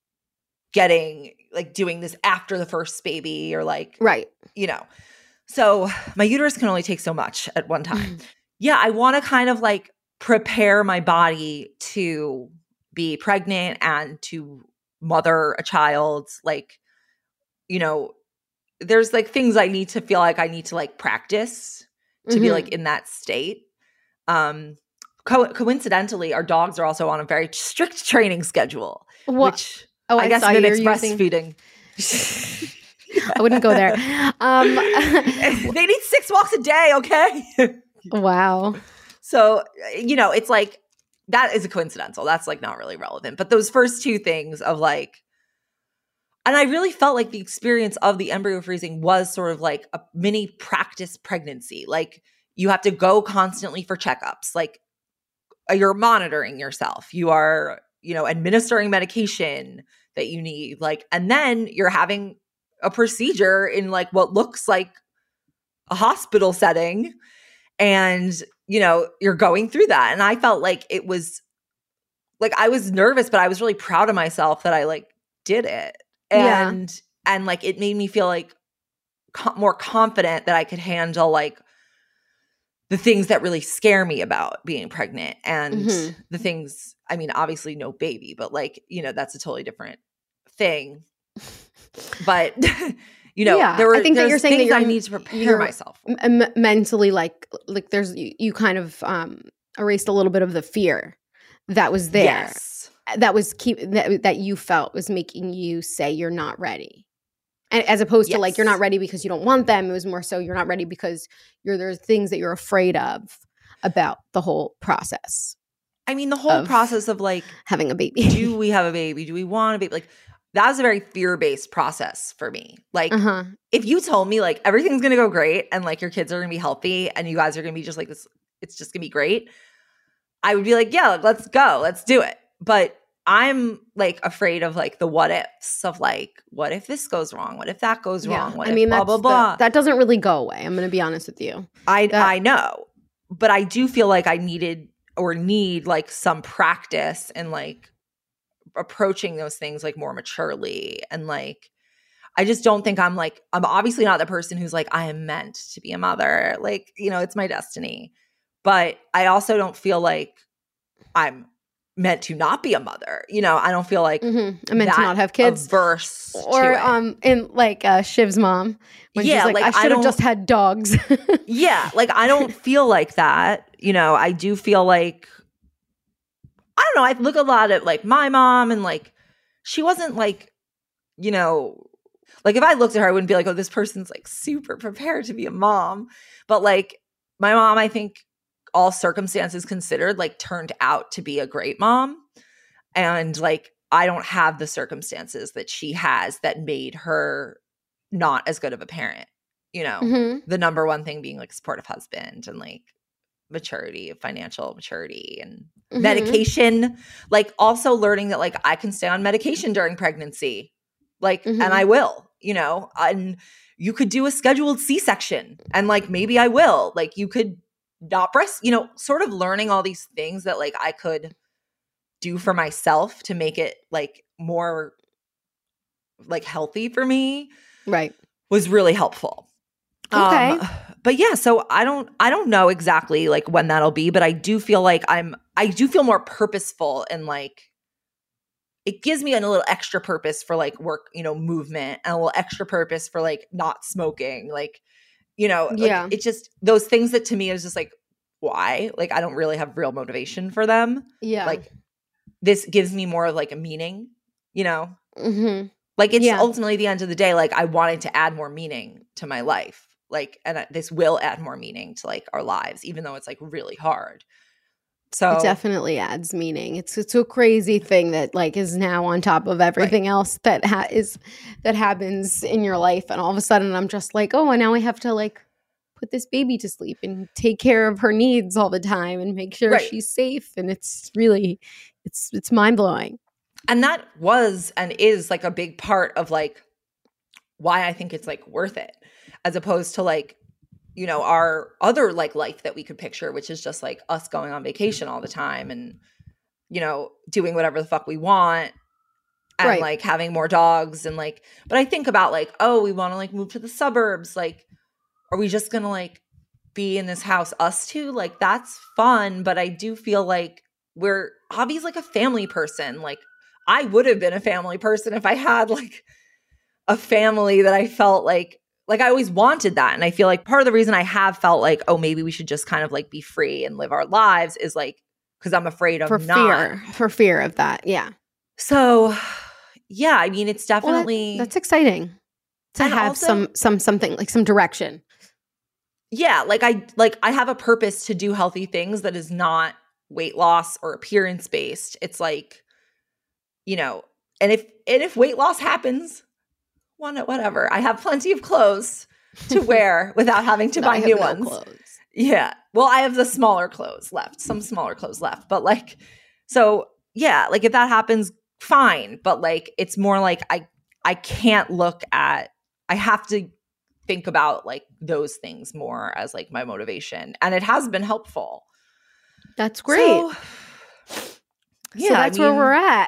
doing this after the first baby or like, Right. you know. So my uterus can only take so much at one time. Yeah, I want to kind of like prepare my body to be pregnant and to mother a child. Like, you know, there's like things I need to feel like I need to like practice to be like in that state. Coincidentally, our dogs are also on a very strict training schedule, which I guess mimics breastfeeding. I wouldn't go there. They need 6 walks a day, okay? Wow. So, you know, it's like, that is a coincidental. That's like not really relevant. But those first two things of like, and I really felt like the experience of the embryo freezing was sort of like a mini practice pregnancy. Like, you have to go constantly for checkups. Like, you're monitoring yourself. You are, you know, administering medication that you need. Like, and then you're having a procedure in like what looks like a hospital setting. And, you know, you're going through that. And I felt like it was like, I was nervous, but I was really proud of myself that I like did it. And like, it made me feel like more confident that I could handle like the things that really scare me about being pregnant and the things, I mean, obviously no baby, but like, you know, that's a totally different thing. But, you know, I think that you're saying that I need to prepare myself for. Mentally, like there's, you kind of erased a little bit of the fear that was there. Yes. That was that you felt was making you say you're not ready. And as opposed to like, you're not ready because you don't want them. It was more so you're not ready because there's things that you're afraid of about the whole process. I mean, the whole process of like having a baby. Do we have a baby? Do we want a baby? Like, that was a very fear-based process for me. Like, if you told me like everything's going to go great and like your kids are going to be healthy and you guys are going to be just like this, it's just going to be great, I would be like, yeah, let's go. Let's do it. But I'm like afraid of like the what ifs of like, what if this goes wrong? What if that goes wrong? What if blah, blah, blah. That doesn't really go away. I'm going to be honest with you. I know. But I do feel like I need like some practice and like approaching those things like more maturely. And like, I just don't think I'm obviously not the person who's like, I am meant to be a mother. Like, you know, it's my destiny. But I also don't feel like I'm meant to not be a mother. You know, I don't feel like I'm meant to not have kids. Averse or in like Shiv's mom when she's like, I should have just had dogs. Yeah, like I don't feel like that. You know, I do feel like, I don't know, I look a lot at like my mom and like she wasn't like, you know, like if I looked at her, I wouldn't be like, oh, this person's like super prepared to be a mom. But like my mom, I think all circumstances considered, like turned out to be a great mom. And like, I don't have the circumstances that she has that made her not as good of a parent. You know, the number one thing being like supportive husband and like maturity, financial maturity and medication. Like also learning that like I can stay on medication during pregnancy. Like, and I will, you know, and you could do a scheduled C-section and like, maybe I will, like you could not breast, you know, sort of learning all these things that like I could do for myself to make it like more like healthy for me. Right. Was really helpful. Okay. But yeah, so I don't know exactly like when that'll be, but I do feel like I do feel more purposeful and like it gives me a little extra purpose for like work, you know, movement and a little extra purpose for like not smoking, like, you know, like, it's just those things that to me is just like, why? Like, I don't really have real motivation for them. Yeah. Like this gives me more of like a meaning, you know? Like it's ultimately the end of the day, like I wanted to add more meaning to my life. Like, and this will add more meaning to like our lives, even though it's like really hard. So it definitely adds meaning. It's a crazy thing that like is now on top of everything else that that happens in your life, and all of a sudden I'm just like, oh, and now I have to like put this baby to sleep and take care of her needs all the time and make sure she's safe, and it's really it's mind blowing. And that was and is like a big part of like why I think it's like worth it, as opposed to like, you know, our other like life that we could picture, which is just like us going on vacation all the time and, you know, doing whatever the fuck we want and like having more dogs and like, but I think about like, oh, we want to like move to the suburbs. Like, are we just going to like be in this house, us two? Like, that's fun. But I do feel like Avi's like a family person. Like, I would have been a family person if I had like a family that I felt like I always wanted that. And I feel like part of the reason I have felt like, oh, maybe we should just kind of like be free and live our lives is like, because I'm afraid of for fear of that. Yeah. So yeah, I mean, it's definitely, that's exciting to have also, something like some direction. Yeah. Like I have a purpose to do healthy things that is not weight loss or appearance based. It's like, you know, and if weight loss happens, whatever. I have plenty of clothes to wear without having to buy new ones. Clothes. Yeah. Well, I have the smaller clothes left, some smaller clothes left. But like, so yeah, like if that happens, fine. But like, it's more like I can't look at, I have to think about like those things more as like my motivation. And it has been helpful. That's great. Yeah, so that's where we're at.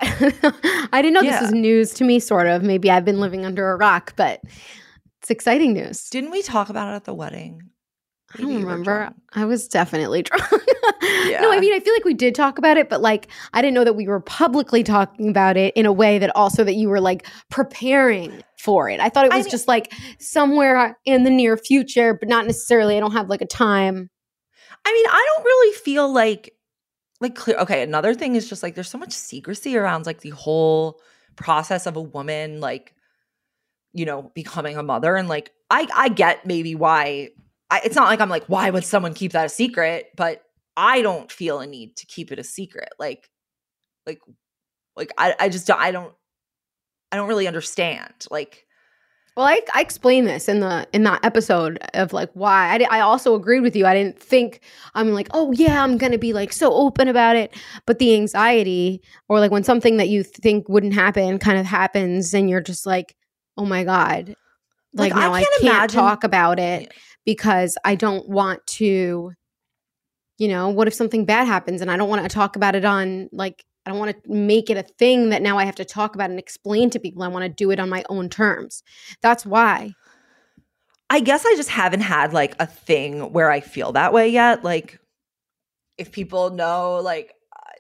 I didn't know this was news to me, sort of. Maybe I've been living under a rock, but it's exciting news. Didn't we talk about it at the wedding? I don't remember. I was definitely drunk. No, I mean, I feel like we did talk about it, but like I didn't know that we were publicly talking about it in a way that also that you were like preparing for it. I thought it was just like somewhere in the near future, but not necessarily. I don't have like a time. I mean, I don't really feel like clear. Okay, another thing is just like there's so much secrecy around like the whole process of a woman like, you know, becoming a mother. And like I get maybe why it's not like I'm like, why would someone keep that a secret? But I don't feel a need to keep it a secret. Like I just don't, I don't really understand. Like, well, I explained this in that episode of like why I also agreed with you. I didn't think I'm like, oh yeah, I'm gonna be like so open about it, but the anxiety or like when something that you think wouldn't happen kind of happens, and you're just like, oh my god, like now I can't talk about it because I don't want to. You know, what if something bad happens and I don't want to talk about it on like. I don't want to make it a thing that now I have to talk about and explain to people. I want to do it on my own terms. That's why. I guess I just haven't had like a thing where I feel that way yet. Like if people know, like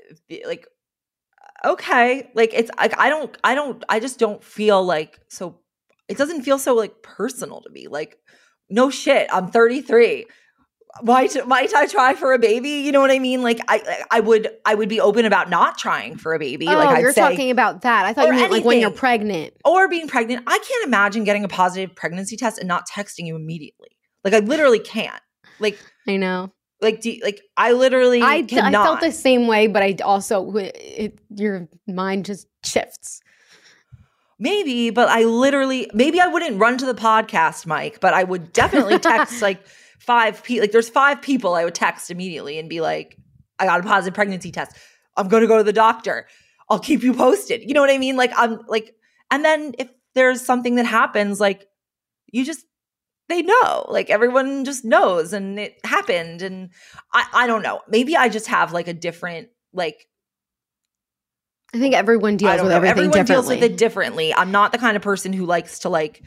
okay, like it's like I just don't feel like so. It doesn't feel so like personal to me. Like no shit, I'm 33. Might I try for a baby? You know what I mean? Like I would be open about not trying for a baby. Oh, like I'd you're say, talking about that. I thought you meant like when you're pregnant. Or being pregnant. I can't imagine getting a positive pregnancy test and not texting you immediately. Like I literally can't. Like I know. Like I literally cannot. I felt the same way, but I also your mind just shifts. Maybe, but maybe I wouldn't run to the podcast, Mike, but I would definitely text like 5 people. Like there's 5 people I would text immediately and be like, I got a positive pregnancy test. I'm going to go to the doctor. I'll keep you posted. You know what I mean? Like I'm like, and then if there's something that happens, like they know, like everyone just knows and it happened. And I don't know. Maybe I just have like a different, like, I think everyone deals with everything everyone differently. Deals with it differently. I'm not the kind of person who likes to like,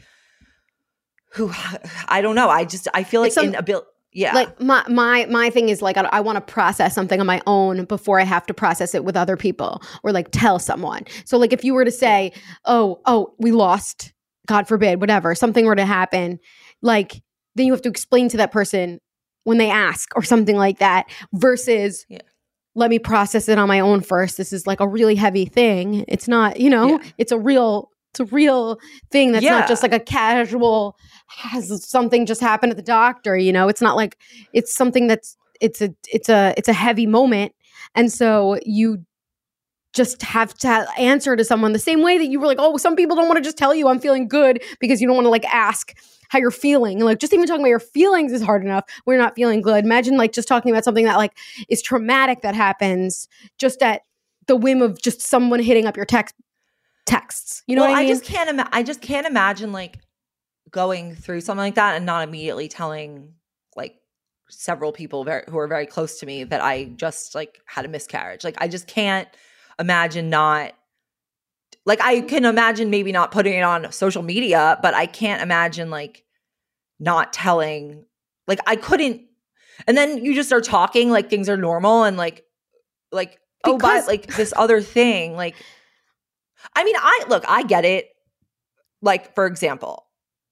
I don't know. I feel like yeah. Like my thing is like I want to process something on my own before I have to process it with other people or like tell someone. So like if you were to say, oh, we lost, God forbid, whatever, something were to happen, like then you have to explain to that person when they ask or something like that versus let me process it on my own first. This is like a really heavy thing. It's not, you know, it's a real thing that's not just like a casual, has something just happened at the doctor, you know? It's not like it's something that's it's a heavy moment And so you just have to answer to someone the same way that you were like, oh, some people don't want to just tell you I'm feeling good because you don't want to like ask how you're feeling. And like just even talking about your feelings is hard enough when you're not feeling good. Imagine like just talking about something that like is traumatic that happens just at the whim of just someone hitting up your texts. You know what I mean? I just can't imagine like going through something like that and not immediately telling like several people who are very close to me that I just like had a miscarriage. Like I just can't imagine not, like I can imagine maybe not putting it on social media, but I can't imagine like not telling, like I couldn't. And then you just start talking like things are normal and like oh, but like this other thing, like, I mean, I get it. Like, for example,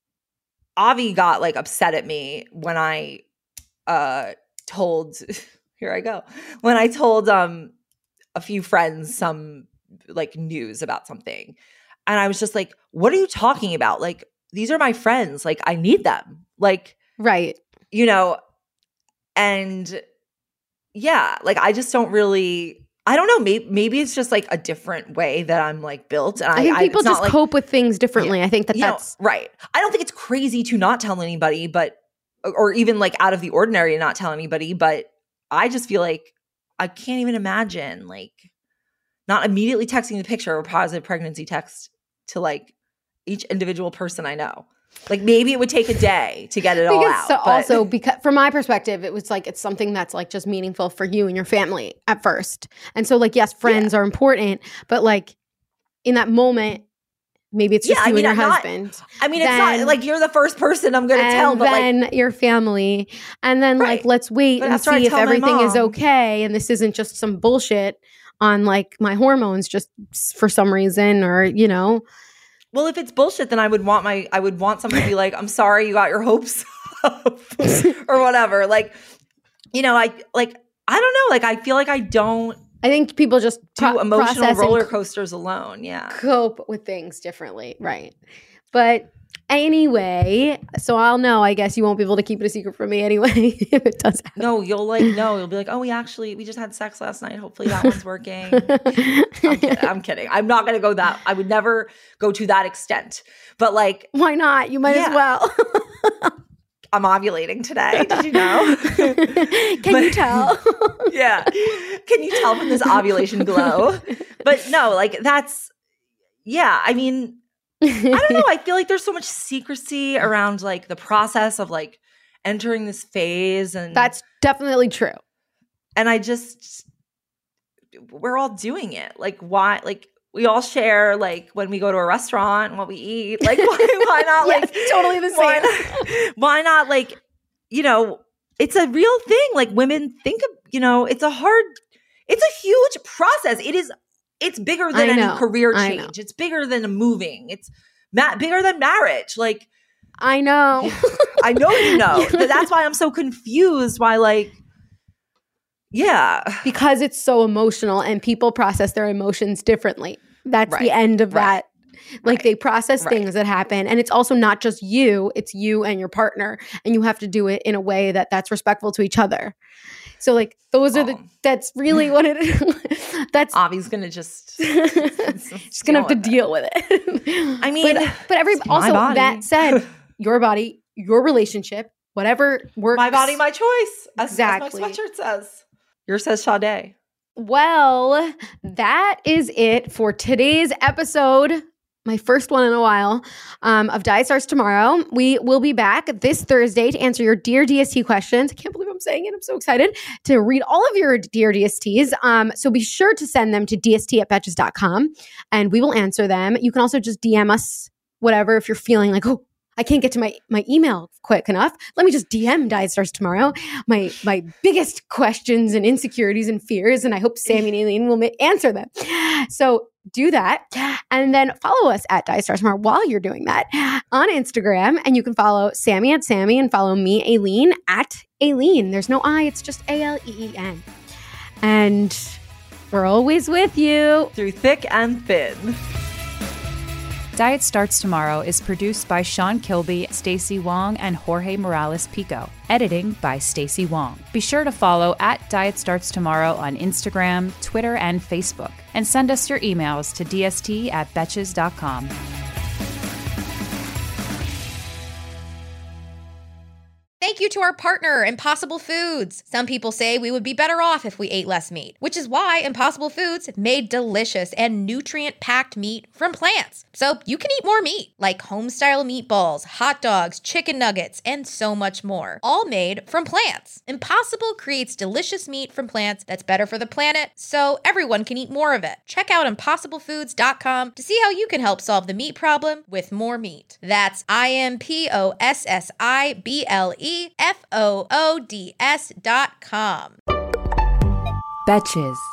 Avi got like upset at me when I told, here I go, when I told a few friends some like news about something. And I was just like, what are you talking about? Like, these are my friends. Like, I need them. Like, right. You know, and yeah, like I just don't really, I don't know. Maybe it's just like a different way that I'm like built. And I think people just like, cope with things differently. Yeah, I think that's right. I don't think it's crazy to not tell anybody, but, or even like out of the ordinary to not tell anybody. But I just feel like I can't even imagine like not immediately texting the picture of a positive pregnancy text to like each individual person I know. Like maybe it would take a day to get it all out. So also because from my perspective, it was like it's something that's like just meaningful for you and your family at first. And so like yes, friends are important, but like in that moment, maybe it's just you and your husband. I mean, it's not like you're the first person I'm going to tell, but then like your family, and then like let's wait and see if everything is okay, and this isn't just some bullshit on like my hormones just for some reason, or you know. Well, if it's bullshit, then I would want someone to be like, I'm sorry you got your hopes up or whatever. Like, you know, I don't know. Like, I feel like I think people just do emotional roller coasters alone. Yeah. Cope with things differently. Right. But anyway, so I'll know, I guess you won't be able to keep it a secret from me anyway if it does happen. No, you'll be like, oh, we just had sex last night. Hopefully that one's working. I'm kidding. I'm not going to go that. I would never go to that extent. But like. Why not? You might as well. I'm ovulating today. Did you know? Can you tell? Yeah. Can you tell from this ovulation glow? But no, like that's, yeah, I mean, I don't know. I feel like there's so much secrecy around like the process of like entering this phase. And that's definitely true. And we're all doing it. Like why, like we all share like when we go to a restaurant and what we eat. Like why not like totally the same. Why not like, you know, it's a real thing. Like women think of, you know, it's a huge process. It's bigger than any career change. It's bigger than moving. It's bigger than marriage. Like, I know. I know you know. That's why I'm so confused. Why, like, yeah. Because it's so emotional and people process their emotions differently. That's the end of that. Like they process things that happen. And it's also not just you. It's you and your partner. And you have to do it in a way that's respectful to each other. So like those are that's really what it is. That's Avi's gonna just gonna have to deal with it. I mean, but also that said, your body, your relationship, whatever works. My body, my choice. Exactly. As my sweatshirt says. Yours says Sade. Well, that is it for today's episode. My first one in a while of Diet Starts Tomorrow. We will be back this Thursday to answer your Dear DST questions. I can't believe I'm saying it. I'm so excited to read all of your Dear DSTs. So be sure to send them to dst@betches.com and we will answer them. You can also just DM us whatever if you're feeling like, oh, I can't get to my email quick enough. Let me just DM Diet Starts Tomorrow. My biggest questions and insecurities and fears, and I hope Sammy and Aileen will answer them. So do that. And then follow us at Diet Starts Tomorrow while you're doing that on Instagram. And you can follow Sammy at Sammy and follow me, Aileen, at Aileen. There's no I, it's just ALEEN. And we're always with you. Through thick and thin. Diet Starts Tomorrow is produced by Sean Kilby, Stacey Wong, and Jorge Morales-Pico. Editing by Stacey Wong. Be sure to follow @Diet Starts Tomorrow on Instagram, Twitter, and Facebook. And send us your emails to dst@betches.com. Thank you to our partner, Impossible Foods. Some people say we would be better off if we ate less meat, which is why Impossible Foods made delicious and nutrient-packed meat from plants. So you can eat more meat, like home-style meatballs, hot dogs, chicken nuggets, and so much more, all made from plants. Impossible creates delicious meat from plants that's better for the planet, so everyone can eat more of it. Check out ImpossibleFoods.com to see how you can help solve the meat problem with more meat. That's IMPOSSIBLEFOODS.com. Betches.